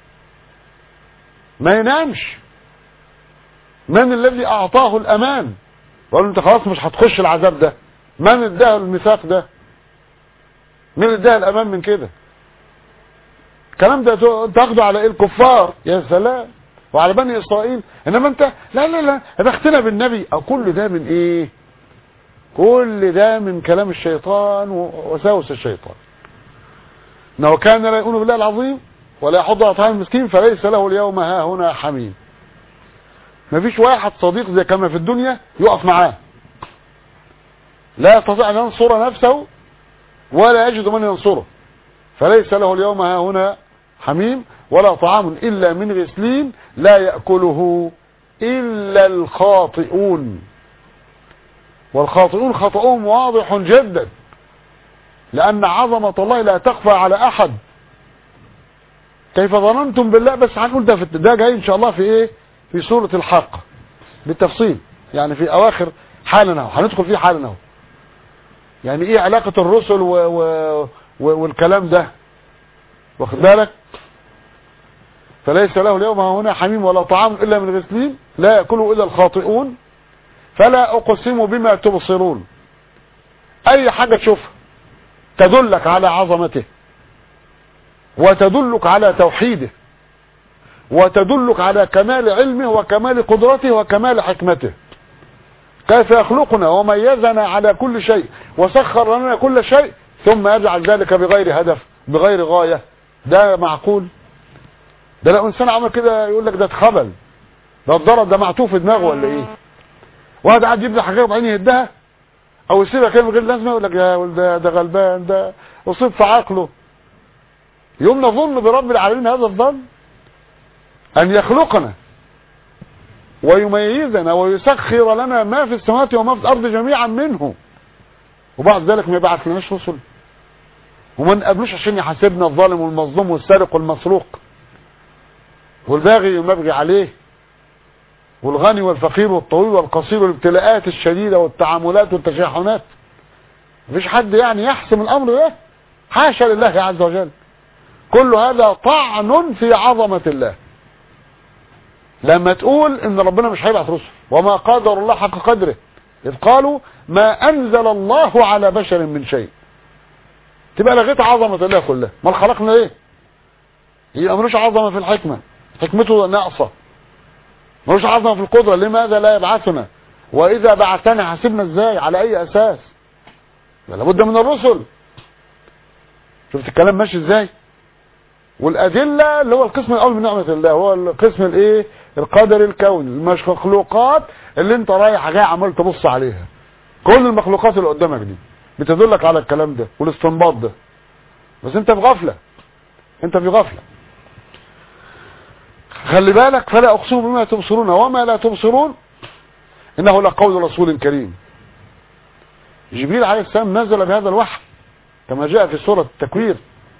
ما ينامش. من الذي اعطاه الامان وقال انت خلاص مش هتخش العذاب ده؟ من اداه الميثاق ده؟ من اداه الامان من كده؟ الكلام ده تاخده على ايه؟ الكفار يا سلام، وعلى بني اسرائيل. انما انت لا لا لا بختنا بالنبي. او كل ده من ايه؟ كل ده من كلام الشيطان ووساوس الشيطان. انه كان لا يؤمن بالله العظيم ولا يحض على طعام المسكين فليس له اليوم ها هنا حميم. مفيش واحد صديق زي كما في الدنيا يقف معاه، لا يستطيع ان ينصر نفسه ولا يجد من ينصره. فليس له اليوم ها هنا حميم ولا طعام الا من غسلين لا يأكله الا الخاطئون. والخاطئون خطأهم واضح جدا، لان عظمة الله لا تخفى على احد. كيف ظننتم بالله، بس هنقول ده في ده جاي ان شاء الله في ايه؟ في سورة الحق بالتفصيل، يعني في اواخر حالنا اهو هندخل فيه حالنا اهو. يعني ايه علاقة الرسل و... و... و... والكلام ده، واخد بالك؟ فليس له اليوم هنا حميم ولا طعام الا من غسلين لا ياكله الا الخاطئون. فلا اقسم بما تبصرون. اي حاجة تشوفها تدلك على عظمته وتدلك على توحيده وتدلك على كمال علمه وكمال قدرته وكمال حكمته. كيف يخلقنا وميزنا على كل شيء وسخر لنا كل شيء ثم يجعل ذلك بغير هدف بغير غاية. ده معقول؟ ده لو انسان عمل كده يقول لك ده اتخبل، ده اتضرب، ده معتوه في دماغه ولا ايه؟ واحد قاعد يبني حاجه بعدين يهدها او يسيبها كده من غير لازمه يقول لك يا ولد ده, ده غلبان، ده اصيب في عقله. يوم نظن برب العالمين هذا الظن ان يخلقنا ويميزنا ويسخر لنا ما في السماوات وما في الارض جميعا منه، وبعد ذلك ما يبعث لناش رسل وما نقابلوش عشان يحاسبنا الظالم والمظلوم والسارق والمسروق والباغي والمبغي عليه والغني والفقير والطويل والقصير والابتلاءات الشديدة والتعاملات والتشاحنات. مفيش حد يعني يحسم الامر ده، حاشا لله عز وجل. كل هذا طعن في عظمة الله. لما تقول ان ربنا مش هيبعث رسل وما قدر الله حق قدره اذ قالوا ما انزل الله على بشر من شيء، تبقى لغيت عظمة الله كلها. ما خلقنا ليه؟ يبقى ملوش عظمة في الحكمة، حكمته ناقصة. ملوش عظمة في القدرة، لماذا لا يبعثنا؟ واذا بعثنا حاسبنا ازاي؟ على اي اساس؟ لابد من الرسل. شفت الكلام ماشي ازاي؟ والادله اللي هو القسم الاول من نعمه الله، هو القسم الايه؟ القدر الكوني، المخلوقات اللي انت رايح جاي عمال تبص عليها. كل المخلوقات اللي قدامك دي بتدلك على الكلام ده والاستنباط ده، بس انت في غفله، انت في غفله. خلي بالك. فلا اقسم بما تبصرون وما لا تبصرون انه لقول رسول كريم. جبريل عليه السلام نزل بهذا الوحي كما جاء في سورة التكوير،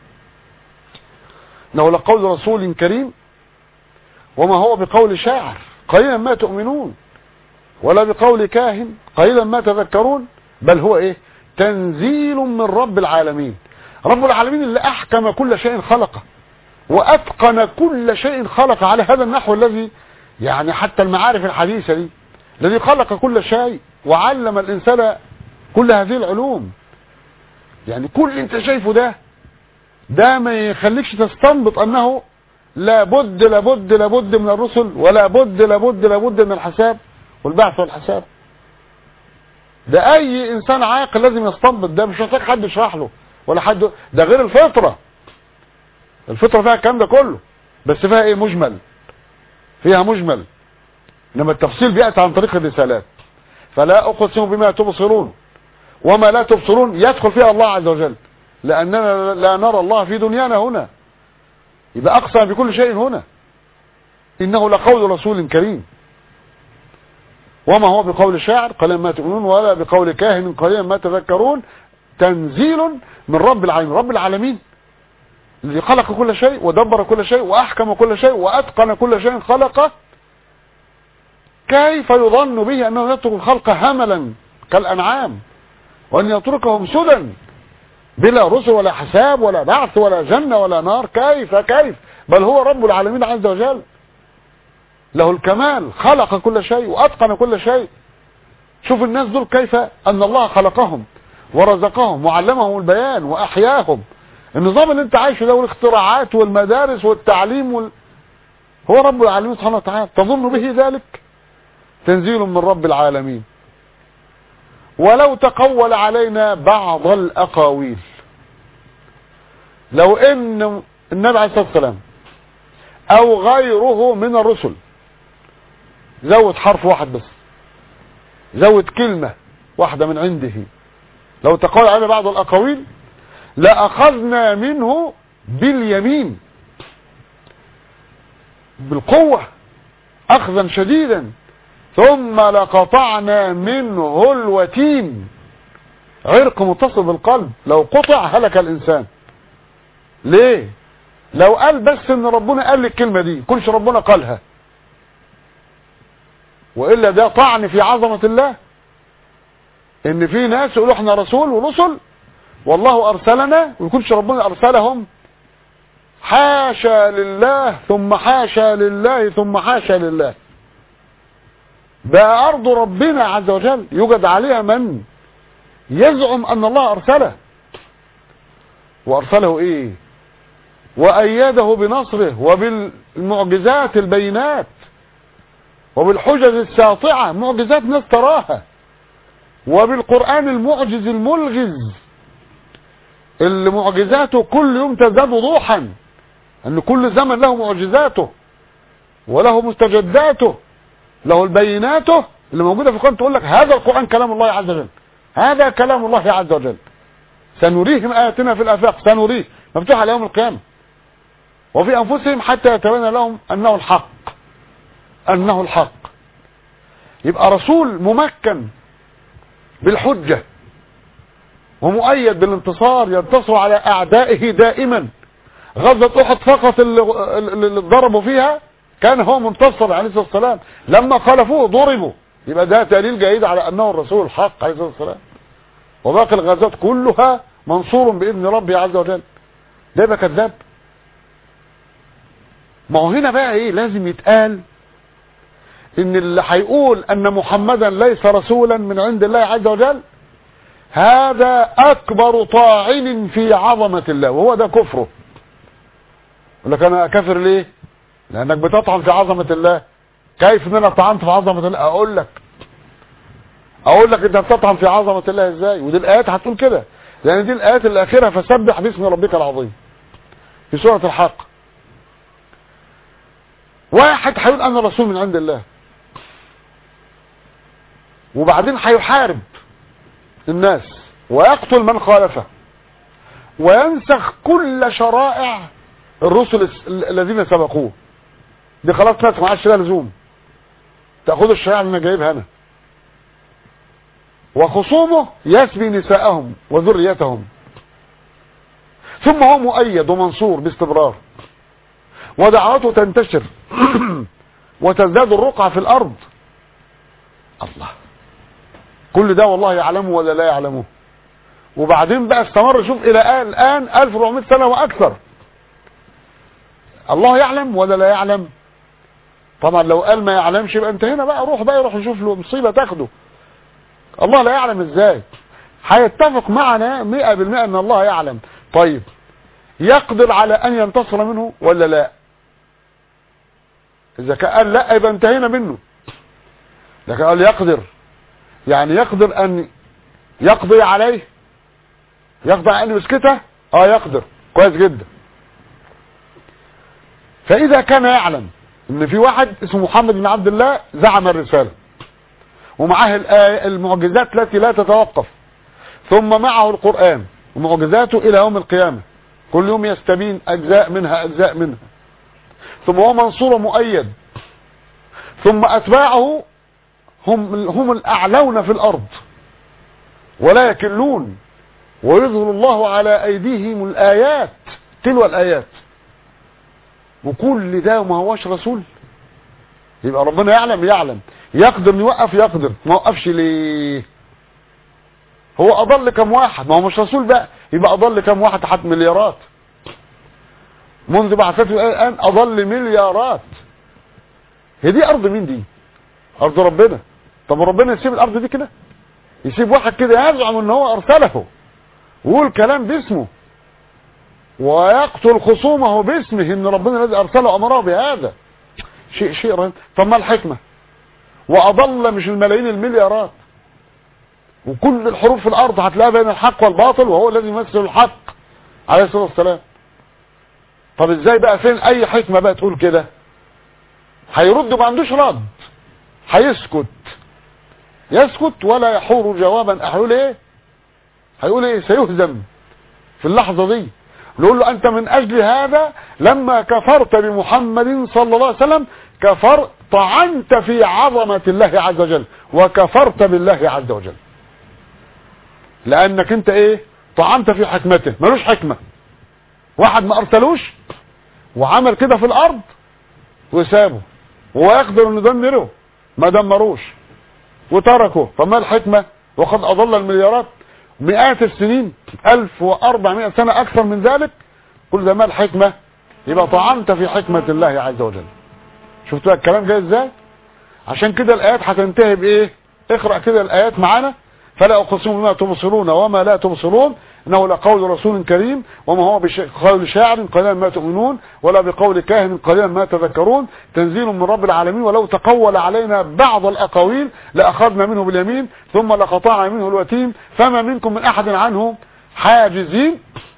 انه لقول رسول كريم وما هو بقول شاعر قليلا ما تؤمنون ولا بقول كاهن قليلا ما تذكرون بل هو ايه؟ تنزيل من رب العالمين. رب العالمين اللي احكم كل شيء خلقه واتقن كل شيء خلق على هذا النحو الذي يعني حتى المعارف الحديثة دي، الذي خلق كل شيء وعلم الانسان كل هذه العلوم. يعني كل اللي انت شايفه ده ده ما يخليكش تستنبط انه لابد لابد لابد من الرسل ولا بد لابد لابد من الحساب والبعث والحساب. ده اي انسان عاقل لازم يستنبط ده، مش محتاج حد يشرح له ولا حد، ده غير الفطرة. الفطرة فيها الكلام ده كله، بس فيها ايه؟ مجمل، فيها مجمل، انما التفصيل بيأتي عن طريق الرسالات. فلا اقسم بما تبصرون وما لا تبصرون يدخل فيها الله عز وجل، لاننا لا نرى الله في دنيانا هنا، يبقى اقسم بكل شيء هنا. انه لقول رسول كريم، وما هو بقول شاعر قليلا ما تؤمنون ولا بقول كاهن قليلا ما تذكرون، تنزيل من رب العالمين. رب العالمين الذي خلق كل شيء ودبر كل شيء واحكم كل شيء واتقن كل شيء خلقه، كيف يظن به انه يترك الخلق هملا كالانعام وان يتركهم سدى بلا رسل ولا حساب ولا بعث ولا جنة ولا نار؟ كيف كيف بل هو رب العالمين عز وجل، له الكمال، خلق كل شيء واتقن كل شيء. شوف الناس دول كيف ان الله خلقهم ورزقهم وعلمهم البيان واحياهم. النظام اللي انت عايشه ده والاختراعات والمدارس والتعليم وال... هو رب العالمين سبحانه وتعالى، تظن به ذلك؟ تنزيل من رب العالمين. ولو تقول علينا بعض الاقاويل، لو ان النبي عليه الصلاه والسلام او غيره من الرسل زود حرف واحد بس، زود كلمة واحدة من عنده، لو تقول علينا بعض الاقاويل لأخذنا منه باليمين، بالقوة اخذا شديدا، ثم لقطعنا منه الوتين، عرق متصل بالقلب، لو قطع هلك الانسان. ليه؟ لو قال بس ان ربنا قال لي الكلمة دي كلش ربنا قالها، وإلا ده طعن في عظمة الله. ان في ناس يقولوا احنا رسول ورسل والله ارسلنا ويكونش ربنا ارسلهم، حاشا لله ثم حاشا لله ثم حاشا لله. بقى ارض ربنا عز وجل يوجد عليها من يزعم ان الله ارسله، وارسله ايه؟ وايده بنصره وبالمعجزات البينات وبالحجج الساطعة، معجزات ناس تراها، وبالقرآن المعجز الملغز اللي معجزاته كل يوم تزداد وضوحا، ان كل زمن له معجزاته وله مستجداته، له البيناته اللي موجودة في القرآن تقول لك هذا القرآن كلام الله عز وجل، هذا كلام الله عز وجل. سنريهم آياتنا في الآفاق، سنريه مفتوح على يوم القيامة، وفي أنفسهم حتى يتبين لهم أنه الحق، أنه الحق. يبقى رسول ممكن بالحجة ومؤيد بالانتصار، ينتصر على أعدائه دائما. غزوة أحد فقط اللي, اللي ضربوا فيها كان هو منتصر عليه الصلاة والسلام، لما خالفوه ضربوا. يبقى ده دليل جيد على أنه الرسول الحق عليه الصلاة والسلام، وباقي الغزوات كلها منصور بإذن ربه عز وجل. ده يبقى كذاب؟ ما هو هنا بقى ايه لازم يتقال، ان اللي هيقول ان محمدا ليس رسولا من عند الله عز وجل هذا اكبر طاعن في عظمة الله، وهو ده كفره. يقول لك انا كافر ليه؟ لانك بتطعن في عظمة الله. كيف ان انا طعنت في عظمة الله؟ اقول لك اقول لك انت بتطعن في عظمة الله ازاي؟ ودي الايات هتقول كده، لان دي الايات اللي اخرها فسبح باسم ربك العظيم في سورة الحق. واحد هيقول انا رسول من عند الله، وبعدين هيحارب الناس ويقتل من خالفه وينسخ كل شرائع الرسل الذين سبقوه. دي خلاص ناس ما عادش لها لزوم، تاخذ الشرائع اللي انا جايبها انا. وخصومه يسبي نساءهم وذريتهم، ثم هو مؤيد ومنصور باستمرار، ودعوته تنتشر وتزداد الرقعة في الارض. الله، كل ده والله يعلمه ولا لا يعلمه؟ وبعدين بقى استمر، شوف الى الان ألف وأربعمائة سنة واكثر. الله يعلم ولا لا يعلم؟ طبعا لو قال ما يعلمش يبقى انتهينا بقى، روح بقى يروح يشوف له مصيبة تاخده. الله لا يعلم ازاي؟ هيتفق معنا مئة بالمئة ان الله يعلم. طيب يقدر على ان ينتصر منه ولا لا؟ اذا كان قال لا يبقى انتهينا منه. لكن قال يقدر، يعني يقدر ان يقضي عليه، يقدر ان يسكته، اه يقدر كويس جدا. فاذا كان يعلم ان في واحد اسمه محمد بن عبد الله زعم الرسالة ومعه المعجزات التي لا تتوقف، ثم معه القرآن ومعجزاته الى يوم القيامة، كل يوم يستبين اجزاء منها اجزاء منها، ثم هو منصور مؤيد، ثم اتباعه هم هم الاعلون في الارض ولا يكلون، ويظهر الله على ايديهم الايات تلو الايات، وكل ده ما هوش رسول. يبقى ربنا يعلم يعلم يقدر يوقف يقدر، ما وقفش ليه؟ هو اضل كم واحد؟ ما هو مش رسول بقى، يبقى اضل كم واحد؟ تحت مليارات، منذ بعثته الان اضل مليارات. هي دي ارض مين دي؟ ارض ربنا. طب ربنا يسيب الارض دي كده؟ يسيب واحد كده يزعم ان هو ارسله ويقول كلام باسمه ويقتل خصومه باسمه ان ربنا الذي ارسله امره بهذا؟ شيء شيء رهيب. طب ما الحكمه؟ واضل مش الملايين المليارات، وكل الحروب في الارض هتلاقيها بين الحق والباطل، وهو الذي يمثل الحق عليه الصلاه والسلام. طب ازاي بقى؟ فين اي حكمه بقى تقول كده؟ هيرد ما عندوش رد، هيسكت يسكت ولا يحور جوابا. هيقول ايه؟ هيقول ايه؟ سيهزم في اللحظه دي. نقول له انت من اجل هذا لما كفرت بمحمد صلى الله عليه وسلم كفر طعنت في عظمه الله عز وجل وكفرت بالله عز وجل، لانك انت ايه؟ طعنت في حكمته. ملوش حكمه، واحد ما ارسلوش وعمل كده في الارض وسابه، وهو يقدر ان يدمره، ما دمروش وتركه. فما الحكمه وقد اضل المليارات مئات السنين، ألف وأربعمائة سنة أكثر من ذلك، كل ده ما الحكمة؟ يبقى طعنت في حكمة الله عز وجل. شفت بقى الكلام جاي ازاي؟ عشان كده الآيات هتنتهي بإيه؟ اقرأ كده الآيات معانا. فلا أقسم بما تبصرون وما لا تبصرون إنه لقول رسول كريم وما هو بقول شاعر قليلا ما تؤمنون ولا بقول كاهن قليلا ما تذكرون تنزيل من رب العالمين ولو تقول علينا بعض الأقاويل لأخذنا منه باليمين ثم لقطعنا منه الوتين فما منكم من أحد عنه حاجزين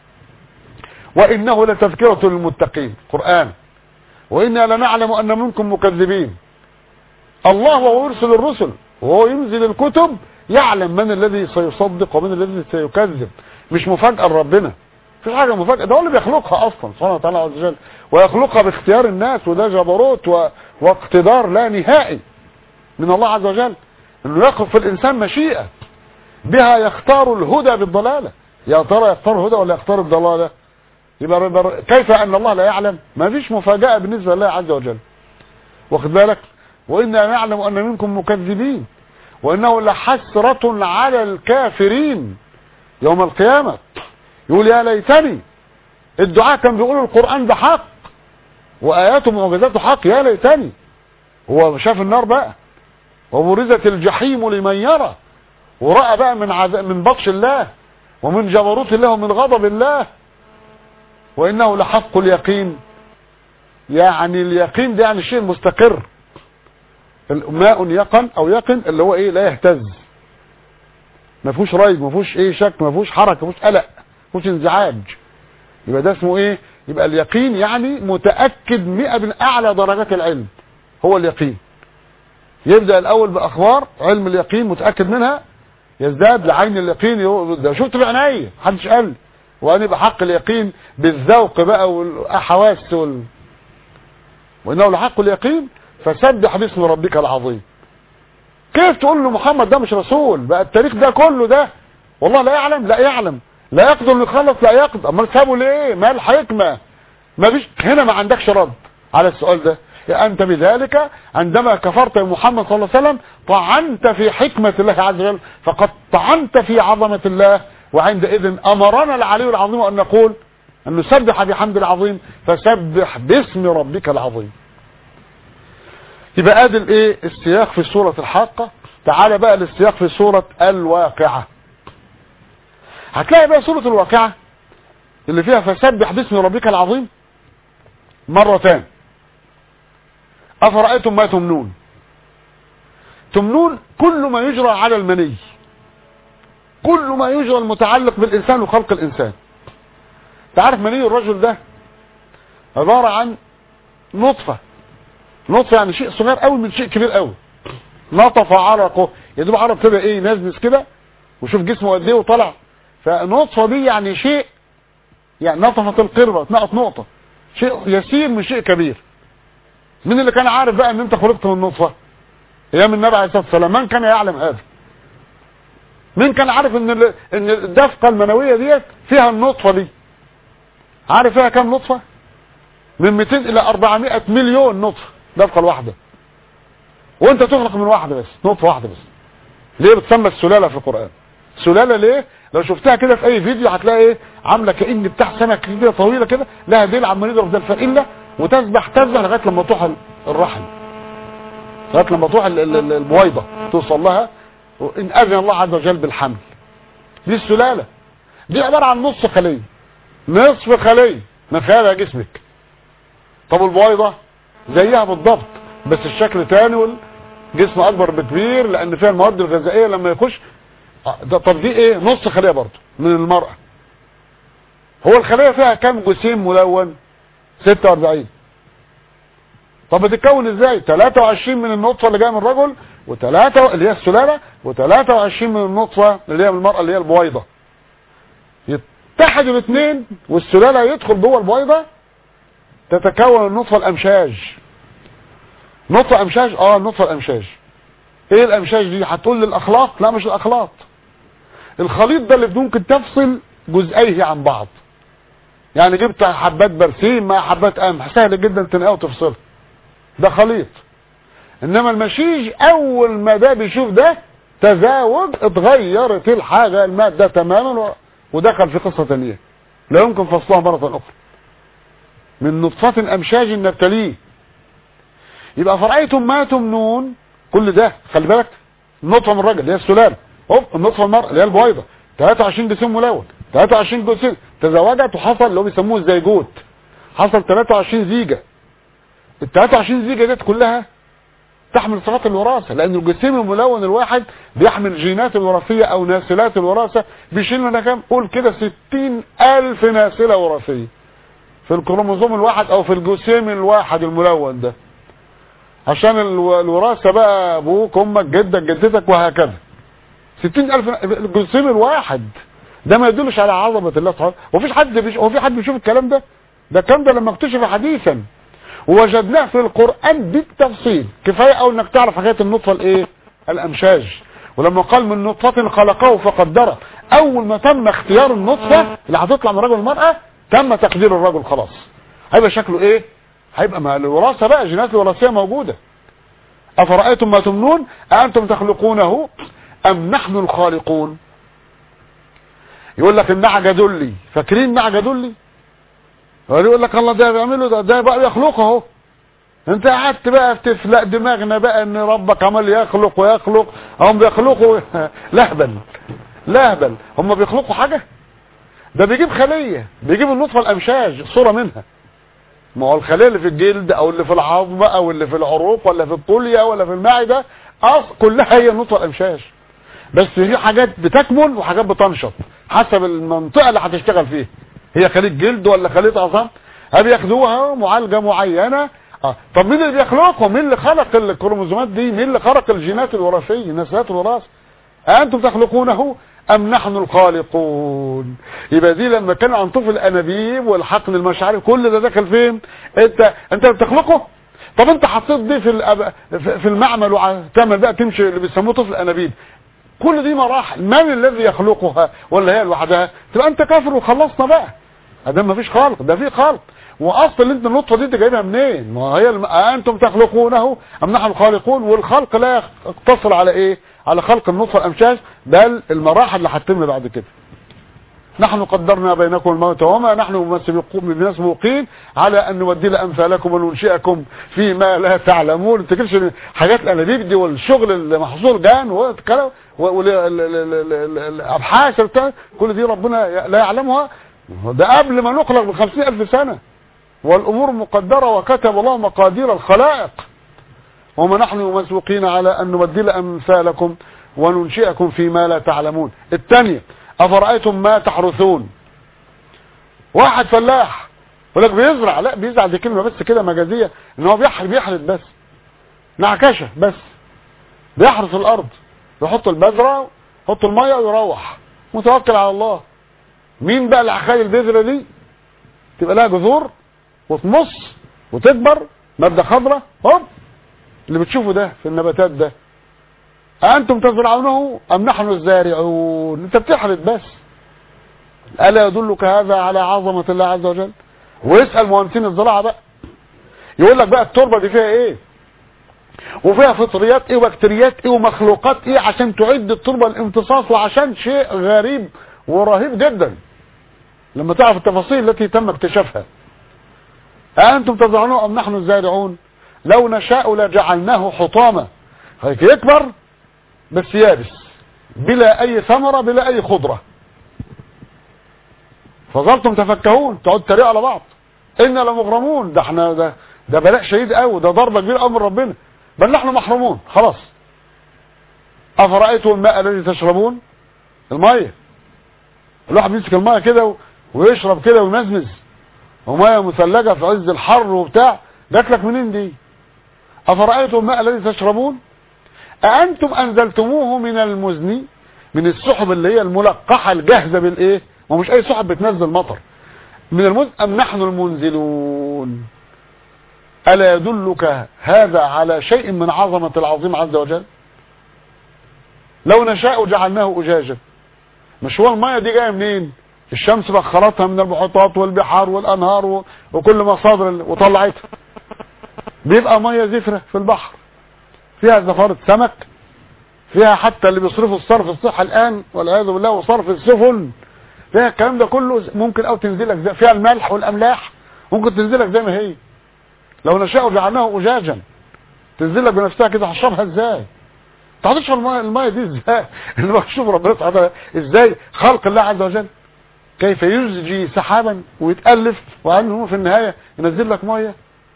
وإنه لتذكرة للمتقين. قرآن. وإنا لنعلم أن منكم مكذبين. الله وهو يرسل الرسل وهو ينزل الكتب يعلم من الذي سيصدق ومن الذي سيكذب. مش مفاجأة لربنا، مفيش حاجة مفاجأة، ده هو اللي بيخلقها أصلا سبحانه وتعالى عز وجل، ويخلقها باختيار الناس، وده جبروت و... واقتدار لا نهائي من الله عز وجل، انه يخلق في الإنسان مشيئة بها يختار الهدى بالضلالة. يا ترى يختار الهدى ولا يختار الضلالة؟ يبقى كيف أن الله لا يعلم؟ ما فيش مفاجأة بالنسبة لله عز وجل. واخد بالك؟ وإنا نعلم أن منكم مكذبين وإنه لحسرة على الكافرين يوم القيامة. يقول يا ليتني، الدعاء كان بيقول القرآن ده حق وآياته ومعجزاته حق، يا ليتني. هو شاف النار بقى وبرزت الجحيم لمن يرى، ورأى بقى من عذ... من بطش الله ومن جبروت الله ومن غضب الله. وإنه لحق اليقين، يعني اليقين ده يعني الشيء المستقر. الماء يقن او يقن اللي هو ايه؟ لا يهتز، ما فيهوش ريب، ما فيهوش ايه شك، ما فيهوش حركه، ما فيهوش قلق، ما فيهوش انزعاج. يبقى ده اسمه ايه؟ يبقى اليقين يعني متاكد مئة من اعلى درجات العلم، هو اليقين. يبدا الاول باخبار علم اليقين متاكد منها، يزداد لعين اليقين. ده شفت بعيني محدش قال، وانا بحق اليقين بالذوق بقى والحواس وال... وانه لحق اليقين فسبح باسم ربك العظيم. كيف تقول له محمد ده مش رسول؟ بقى التاريخ ده كله ده والله لا يعلم؟ لا يعلم، لا يقدر انه يخلص، لا يقدر. امال سابه ليه؟ ما الحكمه؟ ما فيش هنا، ما عندكش رد على السؤال ده. يا انت بذلك عندما كفرت بمحمد صلى الله عليه وسلم طعنت في حكمه الله عز وجل، فقد طعنت في عظمه الله. وعندئذ امرنا العلي العظيم ان نقول ان نسبح بحمد العظيم، فسبح باسم ربك العظيم. يبقى ادي الايه؟ السياق في سورة الحاقة. تعال بقى للسياق في سورة الواقعة. هتلاقي بقى سورة الواقعة اللي فيها فسبح باسم ربك العظيم مرتين. افرأيتم ما تمنون. تمنون كل ما يجرى على المني، كل ما يجرى المتعلق بالإنسان وخلق الإنسان. تعرف مني الرجل ده عبارة عن نطفة، نطفة يعني شيء صغير قوي من شيء كبير قوي. نطف عرقه، يدوب عرق كده ايه نزنس كده، وشوف جسمه قد ايه وطلع. فنطفة دي يعني شيء، يعني نطفة القربة اتنقط نقطة، شيء يسير من شيء كبير. مين اللي كان عارف بقى ان انت خلقت من نطفة؟ ايام النبي عليه الصلاة والسلام. من كان يعلم هذا؟ مين كان عارف ان ان الدفقة المنوية ديت فيها النطفة دي؟ عارف فيها كام نطفة؟ من مئتين الى اربعمائة مليون نطفة دفقة الواحدة، وانت تخلق من واحدة بس، نطفة واحدة بس. ليه بتسمى السلالة في القرآن سلالة؟ ليه؟ لو شفتها كده في اي فيديو هتلاقي ايه، عاملة كأن بتاع سمك كده طويلة كده، لها ديل عمال يضرب زي الفرقلة وتسبح تسبح لغاية لما تروح الرحم، لغاية لما تروح البويضة توصل لها، وان اذن الله عز وجل بالحمل. دي السلالة، دي عبارة عن نص خلية، نصف خلية من خلايا جسمك. طب البويضة زيها بالضبط بس الشكل تاني والجسم اكبر بكبير لان فيها المواد الغذائية لما يخش. طب دي ايه؟ نص خلية برضه من المرأة. هو الخلية فيها كام جسيم ملون؟ ستة واربعين. طب بتتكون ازاي؟ ثلاثة وعشرين من النطفة اللي جايه من الرجل، وثلاثة اللي هي السلالة، وثلاثة وعشرين من النطفة اللي هي من المرأة اللي هي البويضة. يتحدوا الاثنين والسلالة يدخل جوه البويضة، تتكون النطفة الامشاج. نطفة امشاج، اه النطفة الامشاج. ايه الامشاج دي؟ هتقول لي الاخلاق؟ لا مش الاخلاق، الخليط ده اللي ممكن تفصل جزئيه عن بعض. يعني جبت حبات برسيم مع حبات قمح سهل جدا تنقاه وتفصلها، ده خليط. انما المشيج اول ما ده بيشوف ده تزاوج، اتغيرت الحاجه الماده تماما ودخل في قصه ثانيه لا يمكن فصلها مره اخرى. من نطفه امشاج نبتليه. يبقى فرأيتم ما تمنون، كل ده خلي بالك، النطفه من الراجل اللي هي السلاله، هوب النطفه المرأة اللي هي البويضه، ثلاثة وعشرين جسيم ملون، ثلاثة وعشرين جسيم تزوجت وحصل اللي هو بيسموه الزيجوت، حصل ثلاثة وعشرين زيجه. ال ثلاثة وعشرين زيجه ديت كلها تحمل صفات الوراثه، لان الجسيم الملون الواحد بيحمل جينات الوراثيه او ناسلات الوراثه، بيشيل لنا كام؟ قول كده ستين الف ناسله وراثيه في الكروموزوم الواحد او في الجسيم الواحد الملون ده، عشان الوراثه بقى ابوك امك جدك جدتك وهكذا. ستين الف الجسيم الواحد ده ما يدلش على عظمه الله سبحانه. ومفيش حد بيش... هو في حد بيشوف الكلام ده؟ ده الكلام ده لما اكتشف حديثا ووجدناه في القرآن بالتفصيل. كفايه او انك تعرف حكايه النطفه الايه؟ الامشاج. ولما قال من نطفه خلقه فقدره، اول ما تم اختيار النطفه اللي هتطلع من رجل المراه تم تقدير الرجل خلاص. هيبقى شكله ايه؟ هيبقى مع الوراثه بقى، جينات الوراثيه موجوده. افرايتم ما تمنون اانتم تخلقونه ام نحن الخالقون؟ يقول لك النعجه دلي، فاكرين نعجه دلي؟ يقول لك الله ده بيعمله، ده ده بقى يخلقه اهو. انت قعدت بقى تفلق دماغنا بقى ان ربك عمال يخلق ويخلق، هم بيخلقوا لهبل لهبل. هم بيخلقوا حاجه؟ ده بيجيب خليه، بيجيب النطفه الامشاج صوره منها. ما هو الخليه اللي في الجلد او اللي في العظم او اللي في العروق ولا في الطليه ولا في المعده اصل كلها هي النطفه الامشاج، بس في حاجات بتكمل وحاجات بتنشط حسب المنطقه اللي هتشتغل فيها. هي خليه جلد ولا خليه عظام، بياخدوها معالجه معينه. اه طب مين اللي بيخلقهم؟ مين اللي خلق الكروموزومات دي؟ مين اللي خلق الجينات الوراثيه نسلات الوراثه؟ انتم تخلقونه ام نحن الخالقون؟ يبقى دي لما كان عن طفل الانابيب والحقن المشاعري كل ده داخل فين؟ انت انت بتخلقه. طب انت حطيت دي في الأب... في المعمل وتعمل بقى تمشي اللي بيسموه طفل الانابيب، كل دي مراحل. من الذي يخلقها؟ ولا هي لوحدها؟ تبقى انت كافر وخلصنا بقى. ده ما فيش خالق، ده في خالق. واصل اللي انت النطفه دي انت جايبها منين؟ ما هي الم... انتم تخلقونه ام نحن الخالقون. والخلق لا يقتصر على ايه؟ على خلق النطفه الامشاج، بل المراحل اللي هتتم بعد كده. نحن قدرنا بينكم الموت وما نحن بمسبوقين على ان نبدل امثالكم وننشئكم فيما لا تعلمون. ما تفتكرش حاجات الانابيب دي والشغل المحصول جان والكلام والابحاث بتاع كل دي ربنا لا يعلمها. ده قبل ما نخلق بخمسين الف سنه، والامور مقدره وكتب الله مقادير الخلائق. وما نحن مسبوقين على أن نبدل أمثالكم وننشئكم فيما لا تعلمون. الثانية أفرأيتم ما تحرثون. واحد فلاح يقول لك بيزرع، لا بيزرع دي كلمة بس كده مجازية، ان هو بيحرث بيحرث بس نعكشة بس، بيحرث الأرض، يحط البذرة يحط المية ويروح متوكل على الله. مين بقى اللي هيخلي البذرة دي تبقى لها جذور وتمص وتكبر مادة خضراء؟ هوب اللي بتشوفه ده في النباتات ده. أنتم تزرعونه أم نحن الزارعون؟ أنت بتحرث بس. ألا يدلك هذا على عظمة الله عز وجل؟ ويسأل مهندسين الزراعة بقى، يقول لك بقى التربة دي فيها ايه وفيها فطريات ايه وبكتيريات ايه ومخلوقات ايه عشان تعد التربة الامتصاص، وعشان شيء غريب ورهيب جدا لما تعرف التفاصيل التي تم اكتشافها. أنتم تزرعونه أم نحن الزارعون؟ لو نشاء لجعلناه حطاما، هيك يكبر بس يابس بلا أي ثمرة بلا أي خضرة، فظلتم تفكهون، تقعد تريق على بعض. إنا لمغرمون، ده احنا ده ده بلاء شديد قوي، ده ضربة كبيرة قوي من ربنا، بل نحن محرومون خلاص. أفرأيتم الماء الذي تشربون؟ المية، الواحد بيمسك المية كده ويشرب كده ويمزمز، ومية مثلجة في عز الحر وبتاع، جات لك منين دي؟ أفرأيتم الماء الذي تشربون؟ أأنتم أنزلتموه من المزن، من السحب اللي هي الملقحة الجاهزة بالإيه؟ ومش أي سحب بتنزل مطر، من المزن أم نحن المنزلون؟ ألا يدلك هذا على شيء من عظمة العظيم عز وجل؟ لو نشاء جعلناه أجاجا. مش هو المية دي جاية منين؟ الشمس بخرتها من المحيطات والبحار والأنهار وكل مصادر وطلعتها، بيبقى مية زفرة في البحر، فيها زفارة سمك، فيها حتى اللي بيصرفوا الصرف الصحي الآن والعياذ بالله وصرف السفن، فيها الكلام ده كله ممكن أو تنزلك زي فيها الملح والأملاح، ممكن تنزلك زي ما هي. لو نشاء جعلناه أجاجا، تنزلك بنفسها كده، هتشربها ازاي؟ هتشرب المية, المية دي ازاي؟ اللي بشوف ربنا تعالى ازاي خلق الله عز وجل كيف يزجي سحابا ويتألف وأنه في النهاية ينزل لك مية.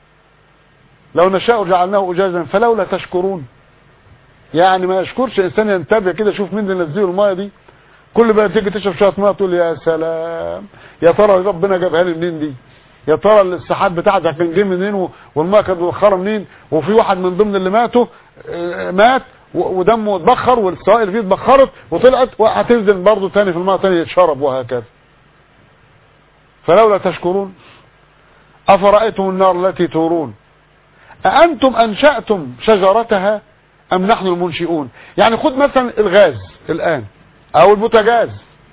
لو نشاء جعلناه أجاجا فلولا تشكرون. يعني ما يشكرش إنسان ينتبه كده شوف مين اللي نزله المية دي. كل بقى تيجي تشرب شوية مية تقول يا سلام، يا ترى ربنا جابها لي منين دي؟ يا ترى السحاب بتاعتها كان جه منين والمية كانت مبخره منين؟ وفي واحد من ضمن اللي ماتوا مات ودمه اتبخر والسوائل اللي فيه اتبخرت وطلعت وهتنزل برضه تاني في الماء تاني يتشرب وهكذا. فلولا تشكرون. أفرأيتم النار التي تورون أأنتم أنشأتم شجرتها أم نحن المنشئون؟ يعني خد مثلا الغاز الآن أو البوتاجاز،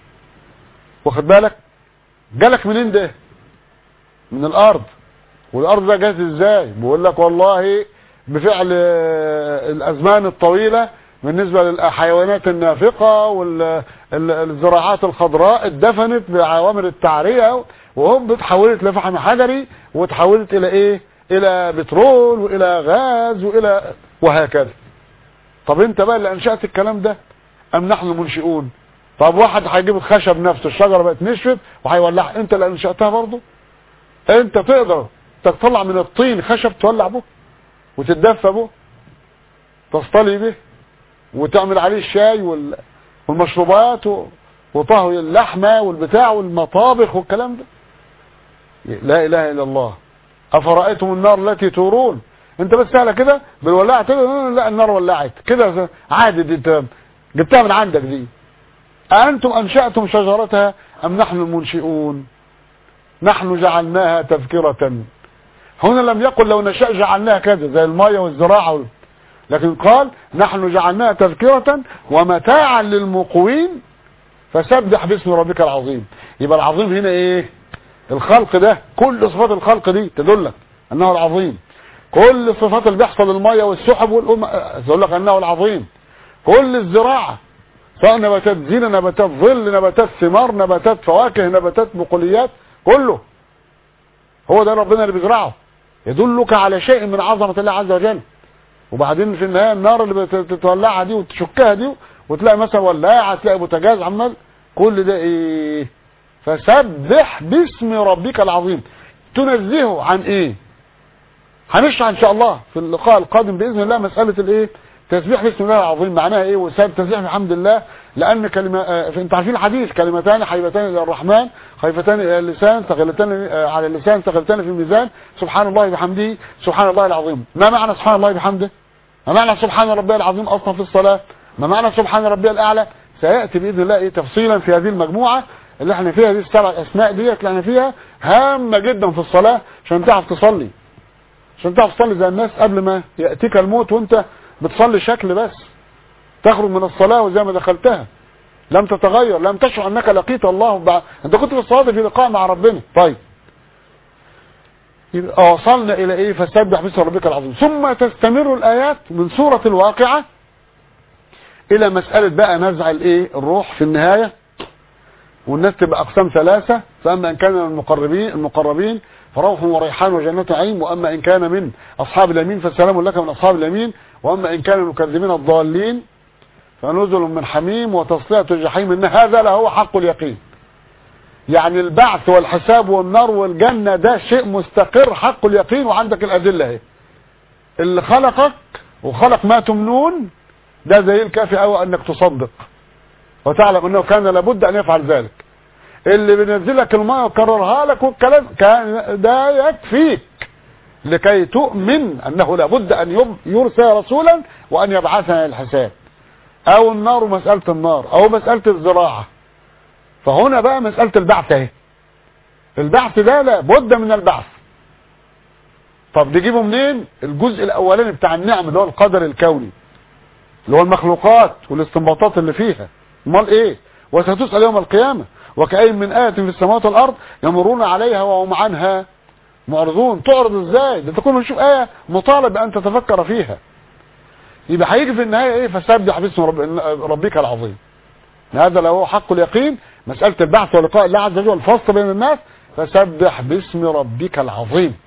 واخد بالك جالك منين ده؟ من الأرض. والأرض ده جاز ازاي؟ بيقول لك والله بفعل الأزمان الطويلة بالنسبة للحيوانات النافقة والزراعات الخضراء اتدفنت بعوامل التعرية وهم اتحولت لفحم حجري واتحولت إلى إيه؟ إلى بترول وإلى غاز وإلى وهكذا. طب انت بقى اللي أنشأت الكلام ده أم نحن المنشئون؟ طب واحد هيجيب الخشب نفسه، الشجرة بقت نشفت وهيولعها، انت اللي أنشأتها برضه؟ انت تقدر تطلع من الطين خشب تولع به وتتدفى به تصطلي به وتعمل عليه الشاي والمشروبات وطهي اللحمة والبتاع والمطابخ والكلام ده؟ لا اله الا الله. افرأيتم النار التي تورون؟ انت بس سهله كده بالولاعه تقول لا النار ولعت كده عادي، دي انت جبتها من عندك دي. أأنتم أنشأتم شجرتها أم نحن المنشئون؟ نحن جعلناها تذكرة. هنا لم يقل لو نشاء جعلناها كذا زي المية والزراعة، لكن قال نحن جعلناها تذكرة ومتاعا للمقوين فسبح باسم ربك العظيم. يبقى العظيم هنا ايه؟ الخلق ده، كل صفات الخلق دي تدلك انه العظيم. كل الصفات اللي بيحصل المية والسحب والأم تقول لك انه العظيم. كل الزراعة سواء نباتات زينة، نباتات ظل، نباتات ثمار، نباتات فواكه، نباتات بقوليات، كله هو ده ربنا اللي بيزرعه، يدلك على شيء من عظمة الله عز وجل. وبعدين في النهاية النار اللي بتولعها دي وتشكها دي وتلاقي مثلا ولاعة، تلاقي بوتاجاز عمال، كل ده ايه؟ فسبح باسم ربك العظيم. تنزهه عن ايه؟ هنشرح ان شاء الله في اللقاء القادم باذن الله مساله الايه تسبيح بسم الله العظيم معناها ايه، وسبب تسبيح الحمد لله، لان كلمه آه انتوا عارفين الحديث كلمتان حبيبتان الى الرحمن خفيفتان الى اللسان ثقيلتان آه على اللسان ثقيلتان في الميزان سبحان الله بحمده سبحان الله العظيم. ما معنى سبحان الله بحمده؟ ما معنى سبحان ربي العظيم اصلا في الصلاه؟ ما معنى سبحان ربي الاعلى؟ سياتي باذن الله ايه تفصيلا في هذه المجموعه اللي احنا فيها دي، السبع اسماء ديت اللي احنا فيها هامه جدا في الصلاه عشان تعرف تصلي، عشان تعرف تصلي زي الناس قبل ما ياتيك الموت وانت بتصلي شكل بس، تخرج من الصلاه وزي ما دخلتها لم تتغير، لم تشعر انك لقيت الله بعد. انت كنت في الصلاه في لقاء مع ربنا. طيب يبقى وصلنا الى ايه؟ فسبح باسم ربك العظيم. ثم تستمر الايات من سوره الواقعه الى مساله بقى نزع الايه الروح في النهايه، والناس تبقى اقسام ثلاثه، فاما ان كان من المقربين المقربين فروح وريحان وجنة نعيم، واما ان كان من اصحاب اليمين فسلام لك من اصحاب اليمين، واما ان كان المكذبين الضالين فنزل من حميم وتصلية الجحيم، ان هذا لهو حق اليقين. يعني البعث والحساب والنار والجنة ده شيء مستقر حق اليقين، وعندك الادلة اهي. اللي خلقك وخلق ما تمنون ده زي الكافي قوي انك تصدق وتعلم انه كان لابد ان يفعل ذلك. اللي بينزلك الماء وكررها لك والكلام كان ده يكفيك لكي تؤمن انه لابد ان يرسل رسولا وان يبعثنا للحساب. او النار ومسألة النار او مسألة الزراعة. فهنا بقى مسألة البعث اهي. البعث ده لابد من البعث. طب نجيبه منين؟ الجزء الاولاني بتاع النعم اللي هو القدر الكوني اللي هو المخلوقات والاستنباطات اللي فيها. امال ايه؟ وستسأل يوم القيامة وكأي من آية في السماوات والأرض يمرون عليها وهم عنها معرضون. تعرض ازاي؟ ده تكون نشوف آية مطالب أن تتفكر فيها. يبقى هيجي في النهاية ايه؟ فسبح باسم رب... ربك العظيم. هذا لو هو حق اليقين مسألة البعث ولقاء الله عز وجل الفصل بين الناس. فسبح باسم ربك العظيم.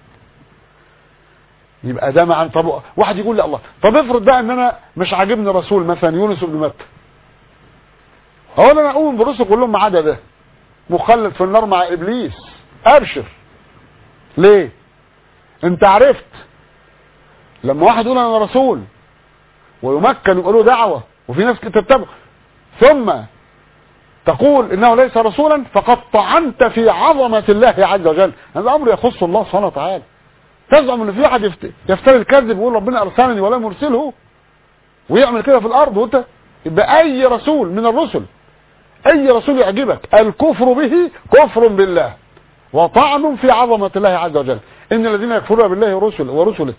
يبقى ده معنى. طب واحد يقول لي الله، طب افرض بقى ان انا مش عاجبني رسول مثلا يونس بن متى، هو انا اقوم بالرسل كلهم ما عدا ده مخلد في النار مع ابليس؟ ابشر. ليه؟ انت عرفت لما واحد يقول انا رسول ويمكن يقول له دعوه وفي ناس تتبعه ثم تقول انه ليس رسولا فقد طعنت في عظمه الله عز وجل. هذا امر يخص الله سبحانه وتعالى. تزعم ان في واحد يفتري الكذب ويقول ربنا ارسلني ولا مرسله ويعمل كده في الارض، وانت يبقى اي رسول من الرسل اي رسول يعجبك الكفر به كفر بالله وطعن في عظمه الله عز وجل. ان الذين يكفرون بالله ورسله ورسله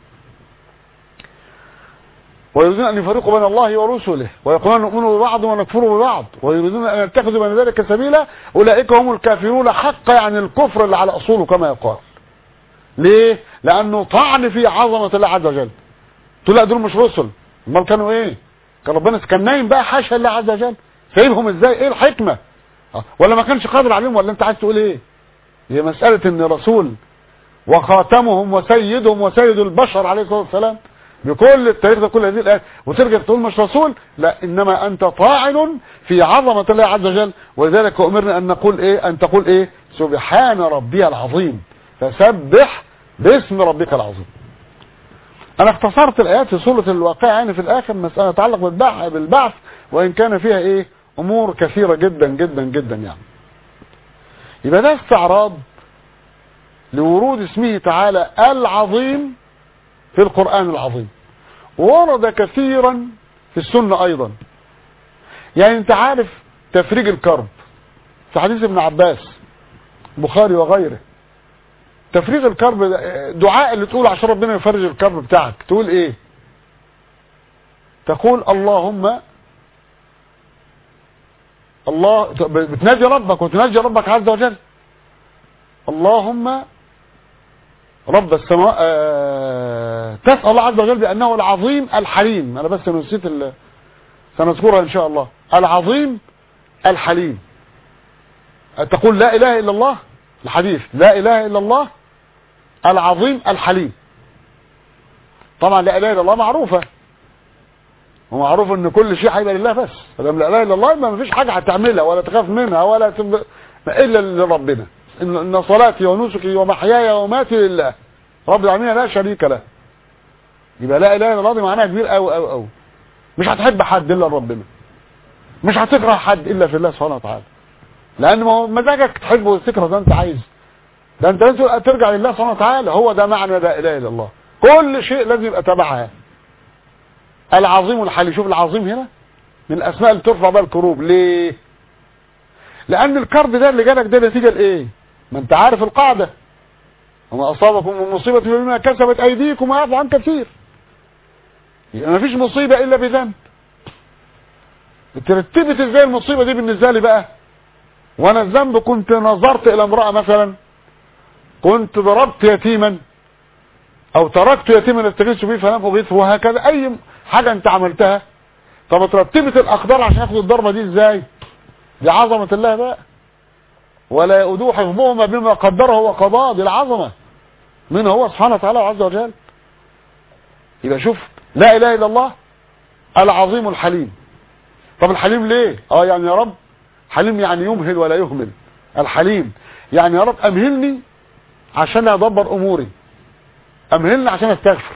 ويريدون ان يفرقوا بين الله ورسله ويقولون نؤمن ببعض ونكفر ببعض ويريدون ان يتخذوا بين ذلك سبيلا اولئك هم الكافرون حقا، يعني الكفر اللي على اصوله كما يقال. ليه؟ لانه طعن في عظمه الله عز وجل. تقول لا دول مش رسل، امال كانوا ايه؟ كان ربنا كان نايم بقى حاشا الله عز وجل، سايبهم ازاي؟ ايه الحكمه؟ ولا ما كانش قادر عليهم؟ ولا انت عايز تقول ايه؟ هي مساله ان رسول وخاتمهم وسيدهم وسيد البشر عليه الصلاه والسلام بكل التاريخ ده كل هذه الايات وترجع تقول مش رسول؟ لا، انما انت طاعن في عظمه الله عز وجل. ولذلك امرنا ان نقول ايه؟ ان تقول ايه؟ سبحان ربي العظيم. فسبح باسم ربك العظيم. انا اختصرت الايات في سوره الواقعه يعني في الاخر مساله تتعلق بالبعث وان كان فيها ايه امور كثيره جدا جدا جدا. يعني يبقى ده استعراض لورود اسمه تعالى العظيم في القرآن العظيم، ورد كثيرا في السنة ايضا. يعني انت عارف تفريج الكرب في حديث ابن عباس البخاري وغيره، تفريغ الكرب دعاء اللي تقول عشان ربنا يفرج الكرب بتاعك. تقول ايه؟ تقول اللهم الله، بتناجي ربك وتناجي ربك عز وجل. اللهم رب السماء آه... تسأل الله عز وجل بأنه العظيم الحليم. انا بس نسيت ال... سنذكرها ان شاء الله. العظيم الحليم. تقول لا اله الا الله، الحديث لا اله الا الله العظيم الحليم. طبعا لا اله الا الله معروفه ومعروف ان كل شيء هيبقى لله بس. فلما لا اله الا الله ما فيش حاجه هتعملها ولا تخاف منها ولا تب... الا لربنا. ان صلاتي ونسكي ومحياي ومماتي لله رب العالمين لا شريك له. يبقى لا اله الا الله دي معناها كبير قوي قوي قوي. مش هتحب حد الا ربنا، مش هتكره حد الا في الله سبحانه وتعالى، لان ما هو مزاجك تحبه وتكره ده انت عايز، ده انت لازم ترجع لله سبحانه وتعالى. هو ده معنى لا اله الا الله. كل شيء لازم يبقى تبعها. العظيم الحليم. شوف العظيم هنا من الاسماء اللي ترفع بها الكروب. ليه؟ لان الكرب ده اللي جالك ده نتيجه لايه؟ ما انت عارف القاعده، وما اصابكم من مصيبه بما كسبت ايديكم ويعفو عن كثير. يعني ما فيش مصيبه الا بذنب. اترتبت ازاي المصيبه دي بالنسبه لي بقى؟ وانا الذنب كنت نظرت الى امراه مثلا، كنت ضربت يتيما، او تركت يتيما استغيث به فلم اغيثه، وهكذا اي حاجه انت عملتها. طب اترتبت الاقدار عشان اخد الضربه دي ازاي؟ دي عظمه الله بقى. ولا يؤدوه حفظهما بما قدره وقضاه. دي العظمه من هو سبحانه وتعالى عز وجل. يبقى شوف لا اله الا الله العظيم الحليم. طب الحليم ليه؟ اه يعني يا رب حليم يعني يمهل ولا يهمل. الحليم يعني يا رب امهلني عشان ادبر اموري، امهلني عشان استغفر،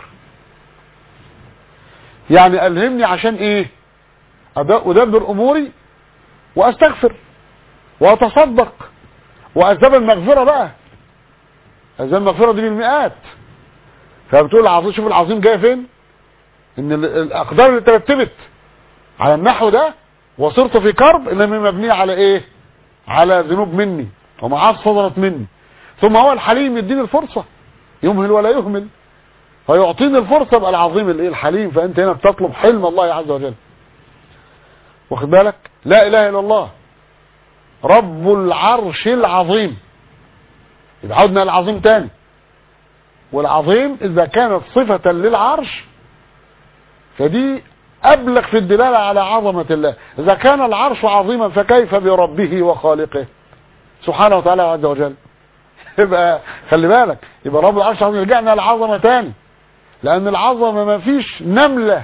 يعني الهمني عشان ايه؟ ادبر اموري واستغفر واتصدق واسباب المغفره بقى. اسباب المغفره دي بالمئات. فبتقول العظيم. شوف العظيم جاي فين؟ ان الاقدار اللي ترتبت على النحو ده وصرت في كرب انما مبنيه على ايه؟ على ذنوب مني ومعاصي صدرت مني. ثم هو الحليم يديني الفرصه، يمهل ولا يهمل، فيعطيني الفرصه ابقى العظيم الايه؟ الحليم. فانت هنا بتطلب حلم الله عز وجل. واخد بالك؟ لا اله الا الله رب العرش العظيم. يبقى عودنا العظيم تاني. والعظيم اذا كانت صفه للعرش فدي ابلغ في الدلاله على عظمه الله. اذا كان العرش عظيما فكيف بربه وخالقه سبحانه وتعالى عز وجل. يبقى خلي بالك، يبقى رب العرش العظيم. رجعنا للعظمه تاني، لان العظمه ما فيش نمله.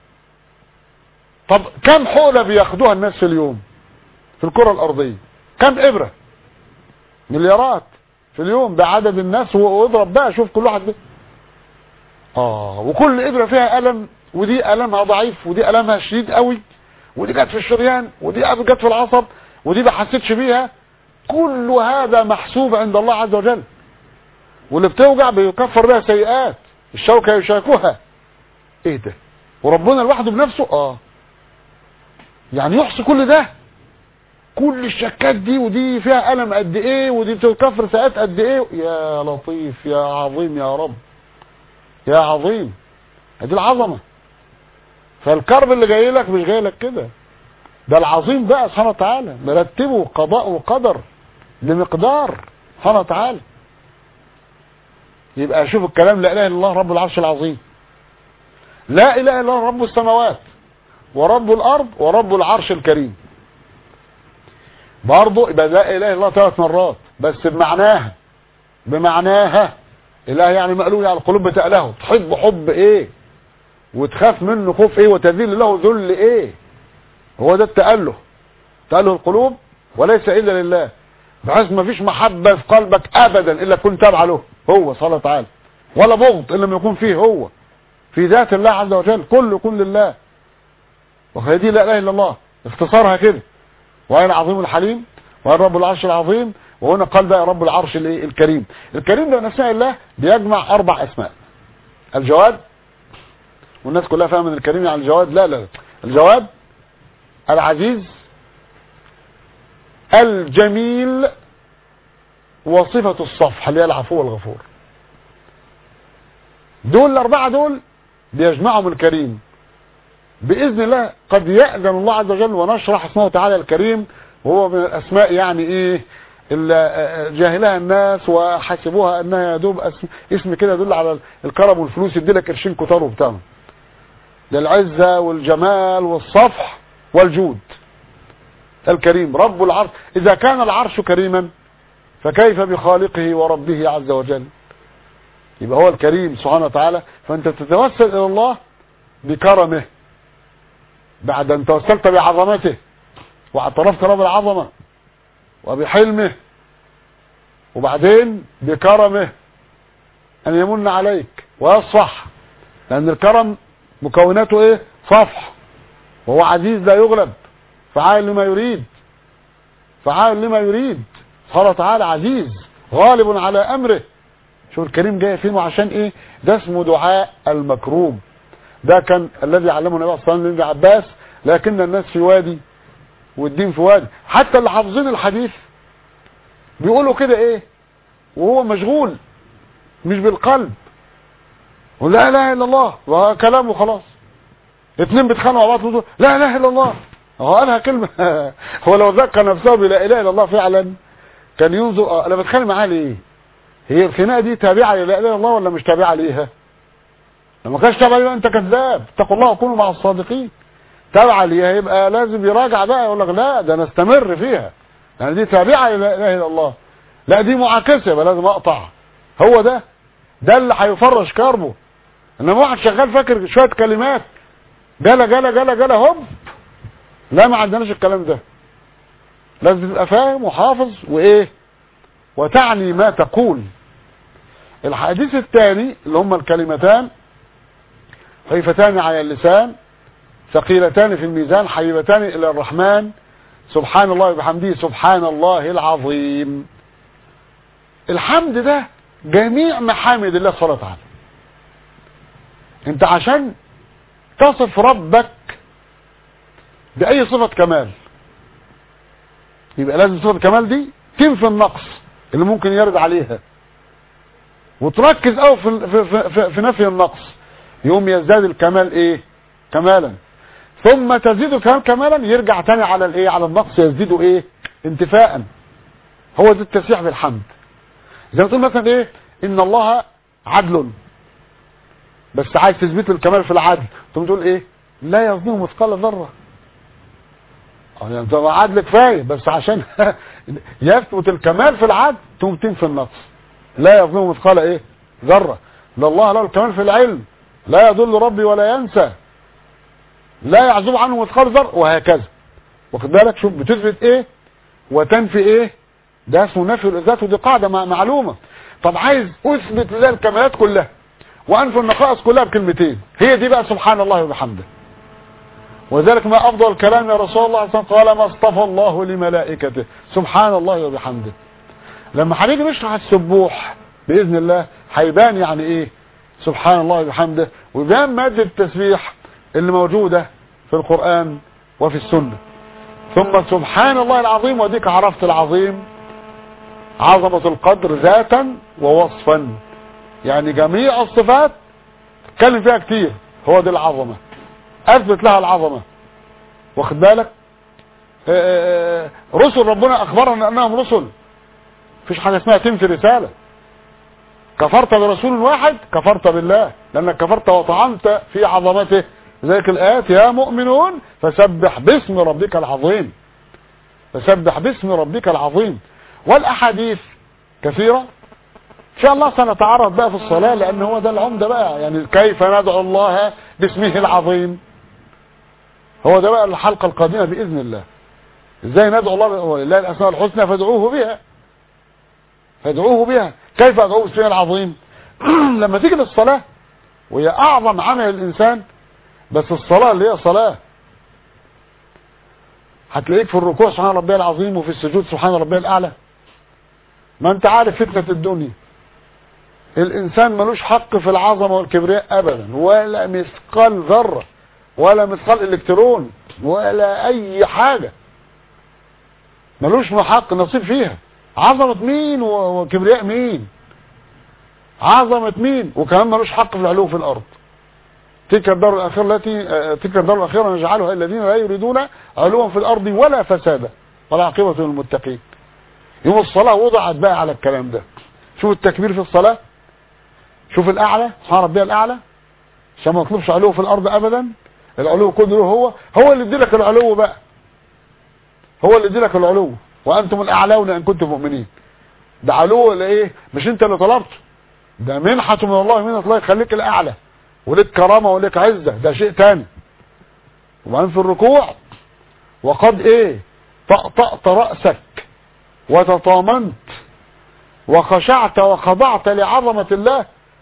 طب كم حقنه بياخدوها الناس في اليوم في الكره الارضيه؟ كم ابره؟ مليارات في اليوم. ده عدد الناس. واضرب بقى شوف كل واحد ده. اه وكل ابره فيها الم، ودي ألمها ضعيف، ودي ألمها شديد قوي، ودي جت في الشريان، ودي جت في العصب، ودي ما حسيتش بيها. كل هذا محسوب عند الله عز وجل. واللي بتوجع بيكفر بها سيئات، الشوكة يشاكوها. ايه ده؟ وربنا لوحده بنفسه. اه يعني يحصي كل ده، كل الشكات دي، ودي فيها ألم قد ايه، ودي بتكفر سيئات قد ايه. يا لطيف يا عظيم يا رب يا عظيم. هذه العظمه. فالكرب اللي جاي لك مش جاي لك كده، ده العظيم بقى سبحانه وتعالى مرتبه قضاء وقدر لمقدار سبحانه وتعالى. يبقى شوف الكلام لا اله الا الله رب العرش العظيم. لا اله الا الله رب السماوات ورب الارض ورب العرش الكريم. برضه يبقى لا اله الا الله ثلاث مرات بس بمعناها. بمعناها اله يعني مقلوب على القلوب بتأله، تحب حب ايه وتخاف منه خوف ايه وتذل له ذل ايه. هو ده التأله، تأله القلوب وليس الا لله، بحيث ما فيش محبة في قلبك ابدا الا تكون تابعه له هو سبحانه وتعالى، ولا بغض الا لما يكون فيه هو في ذات الله عز وجل، كله يكون لله. وهي دي لا اله الا الله اختصارها كده. وهي العظيم الحليم وهي رب العرش العظيم. وهنا قال بقى رب العرش الكريم. الكريم ده من اسماء الله بيجمع اربع اسماء. الجواد، والناس كلها فاهمه ان الكريم يعني الجواد. لا لا الجواد العزيز الجميل وصفة الصفح اللي هي العفو والغفور. دول الاربعه دول بيجمعهم الكريم باذن الله. قد يأذن الله عز وجل ونشرح اسمه تعالى الكريم، وهو من الاسماء يعني ايه اللي جاهلها الناس وحسبوها انها يدوب اسم, اسم كده يدل على الكرم والفلوس، يدي لك قرشين كتار وبتاع. للعزه والجمال والصفح والجود. الكريم رب العرش. اذا كان العرش كريما فكيف بخالقه وربه عز وجل. يبقى هو الكريم سبحانه وتعالى. فانت تتوسل الى الله بكرمه بعد ان توسلت بعظمته واعترفت له بالعظمه وبحلمه، وبعدين بكرمه ان يمن عليك ويصفح، لان الكرم مكوناته ايه؟ صفح. وهو عزيز لا يغلب، فعال لما يريد، فعال لما يريد. قال تعالى عزيز غالب على امره. شوف الكريم جاي فين وعشان ايه؟ ده اسمه دعاء المكروب. ده كان الذي علمه النبي صلى الله عليه وسلم لابن عباس، لكن الناس في وادي والدين في وادي. حتى اللي حافظين الحديث بيقولوا كده ايه وهو مشغول مش بالقلب، ولا اله الا الله وكلامه خلاص. اتنين بيتخانقوا مع بعض لا اله الا الله، هو قالها كلمه هو لو ذكر نفسه بلا اله الا الله فعلا كان ينظر انا بتخانق معاه ليه؟ هي الخناقه دي تابعه للا اله الا الله ولا مش تابعه ليها؟ لما كانش تابعه ليها انت كذاب، اتقوا الله وكونوا مع الصادقين. تابعه ليها يبقى لازم يراجع بقى، يقول لك لا ده انا استمر فيها، يعني دي تابعه للا اله الا الله. لا دي معاكسه يبقى لازم اقطع. هو ده ده اللي هيفرش كربه. انما واحد شغال فاكر شويه كلمات جلا جلا جلا جلا هوب، لا ما عندناش الكلام ده. لازم تبقى فاهم وحافظ وايه وتعني ما تقول. الحديث الثاني اللي هم الكلمتان خفيفتان على اللسان ثقيلتان في الميزان حبيبتان الى الرحمن سبحان الله وبحمده سبحان الله العظيم. الحمد ده جميع محامد الله سبحانه وتعالى. انت عشان تصف ربك بأي صفة كمال يبقى لازم صفة الكمال دي تنفي النقص اللي ممكن يرد عليها، وتركز قوي في, في, في, في نفي النقص، يوم يزداد الكمال ايه؟ كمالا. ثم تزيد الكمال كمالا يرجع تاني على الايه؟ على النقص يزيده ايه؟ انتفاء. هو ده التسبيح بالحمد. زي ما تقول مثلا ايه؟ ان الله عدل، بس عايز تثبت الكمال في العدل ثم تقول ايه؟ لا يظلم مثقال ذره. يعني انت عدل كفايه، بس عشان يثبت الكمال في العدل ثم تنفي النقص. لا يظلم مثقال ايه؟ ذره. لا الله له الكمال في العلم، لا يضل ربي ولا ينسى، لا يعزب عنه مثقال ذره، وهكذا. واخد بالك؟ شوف بتثبت ايه وتنفي ايه. ده اسمه نفي الاثبات، ودي قاعده معلومه. طب عايز اثبت لله الكمالات كلها وانفي النقائص كلها بكلمتين، هي دي بقى سبحان الله وبحمده. وذلك ما افضل الكلام يا رسول الله صلى الله عليه وسلم قال ما اصطفى الله لملائكته سبحان الله وبحمده. لما هنيجي نشرح السبوح باذن الله هيبان يعني ايه سبحان الله وبحمده، ويبان ماده التسبيح اللي موجوده في القران وفي السنه. ثم سبحان الله العظيم، وديك عرفت العظيم عظمه القدر ذاتا ووصفا، يعني جميع الصفات اتكلم فيها كتير، هو دي العظمه، اثبت لها العظمه. واخد بالك؟ اه اه رسل ربنا اخبرنا انهم رسل، مفيش حاجه اسمها تنفي رساله. كفرت برسول واحد كفرت بالله، لانك كفرت وطعنت في عظمته. ذلك الايات يا مؤمنون فسبح باسم ربك العظيم، فسبح باسم ربك العظيم. والاحاديث كثيره ان شاء الله سنتعرض بقى في الصلاه، لان هو ده العمده بقى، يعني كيف ندعو الله باسمه العظيم. هو ده بقى الحلقه القادمه باذن الله، ازاي ندعو الله ولله الاسماء الحسنى فادعوه بها، فادعوه بها. كيف ادعوه باسمه العظيم؟ لما تيجي للصلاه وهي اعظم عمل الانسان، بس الصلاه اللي هي صلاه هتلاقيك في الركوع سبحان ربي العظيم وفي السجود سبحان ربي الاعلى. ما انت عارف فتنه الدنيا، الانسان ملوش حق في العظمه والكبرياء ابدا، ولا مثقال ذره ولا مثقال الكترون ولا اي حاجه، ملوش حق نصيب فيها. عظمه مين وكبرياء مين؟ عظمه مين؟ وكمان ملوش حق في العلو في الارض. تلك الدار الاخره التي تلك الدار الاخره نجعلها الذين لا يريدون علوا في الارض ولا فسادا والعاقبه للمتقين. يوم الصلاه وضعت بقى على الكلام ده. شوف التكبير في الصلاه، شوف الاعلى سبحان ربي الاعلى، عشان ما نطلبش علو في الارض ابدا. العلو كله هو هو اللي يديلك العلو بقى، هو اللي يديلك العلو. وانتم الاعلون ان كنتم مؤمنين. ده علو لايه؟ مش انت اللي طلبته، ده منحه من الله، منحه الله يخليك الاعلى ولك كرامه ولك عزه، ده شيء تاني. وبعدين في الركوع وقد ايه طأطأت رأسك وتطامنت وخشعت وخضعت لعظمة الله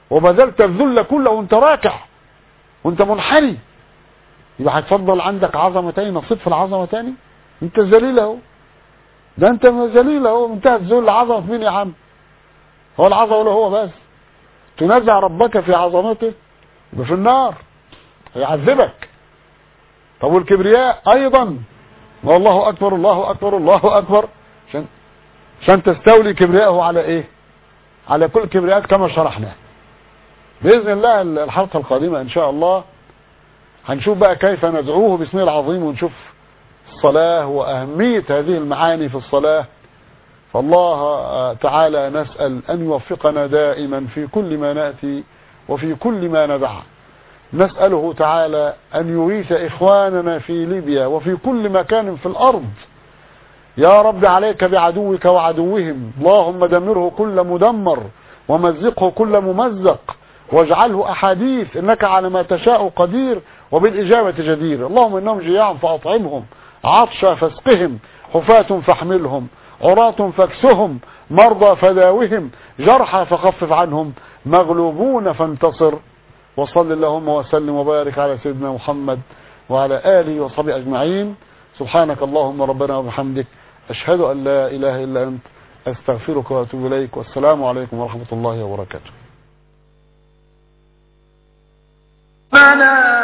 وبذلت الذل كله وانت راكع وانت منحني، يبقى هتفضل عندك عظمه تاني، نصيب في العظمه تاني؟ انت ذليل اهو، ده انت ذليل اهو، انتهت ذل. عظمه مين يا عم؟ هو العظمه ولا هو بس؟ تنازع ربك في عظمته يبقى في النار، هيعذبك. طب والكبرياء ايضا، والله اكبر الله اكبر الله اكبر، عشان عشان تستولي كبرياءه على ايه؟ على كل كبرياءات كما شرحناه. باذن الله الحلقه القادمه ان شاء الله هنشوف بقى كيف ندعوه باسمه العظيم، ونشوف الصلاه واهميه هذه المعاني في الصلاه. فالله تعالى نسأل أن يوفقنا دائما في كل ما نأتي وفي كل ما ندعى. نسأله تعالى أن يغيث إخواننا في ليبيا وفي كل مكان في الأرض. يا رب عليك بعدوك وعدوهم، اللهم دمره كل مدمر ومزقه كل ممزق، واجعله أحاديث، إنك على ما تشاء قدير وبالإجابة جدير. اللهم إنهم جياع فأطعمهم، عطشا فاسقهم، حفاة فاحملهم، عراة فاكسهم، مرضى فداوهم، جرحى فخفف عنهم، مغلوبون فانتصر. وصل اللهم وسلم وبارك على سيدنا محمد وعلى آله وصحبه أجمعين. سبحانك اللهم ربنا وبحمدك، أشهد أن لا إله إلا أنت، أستغفرك وأتوب إليك، والسلام عليكم ورحمة الله وبركاته.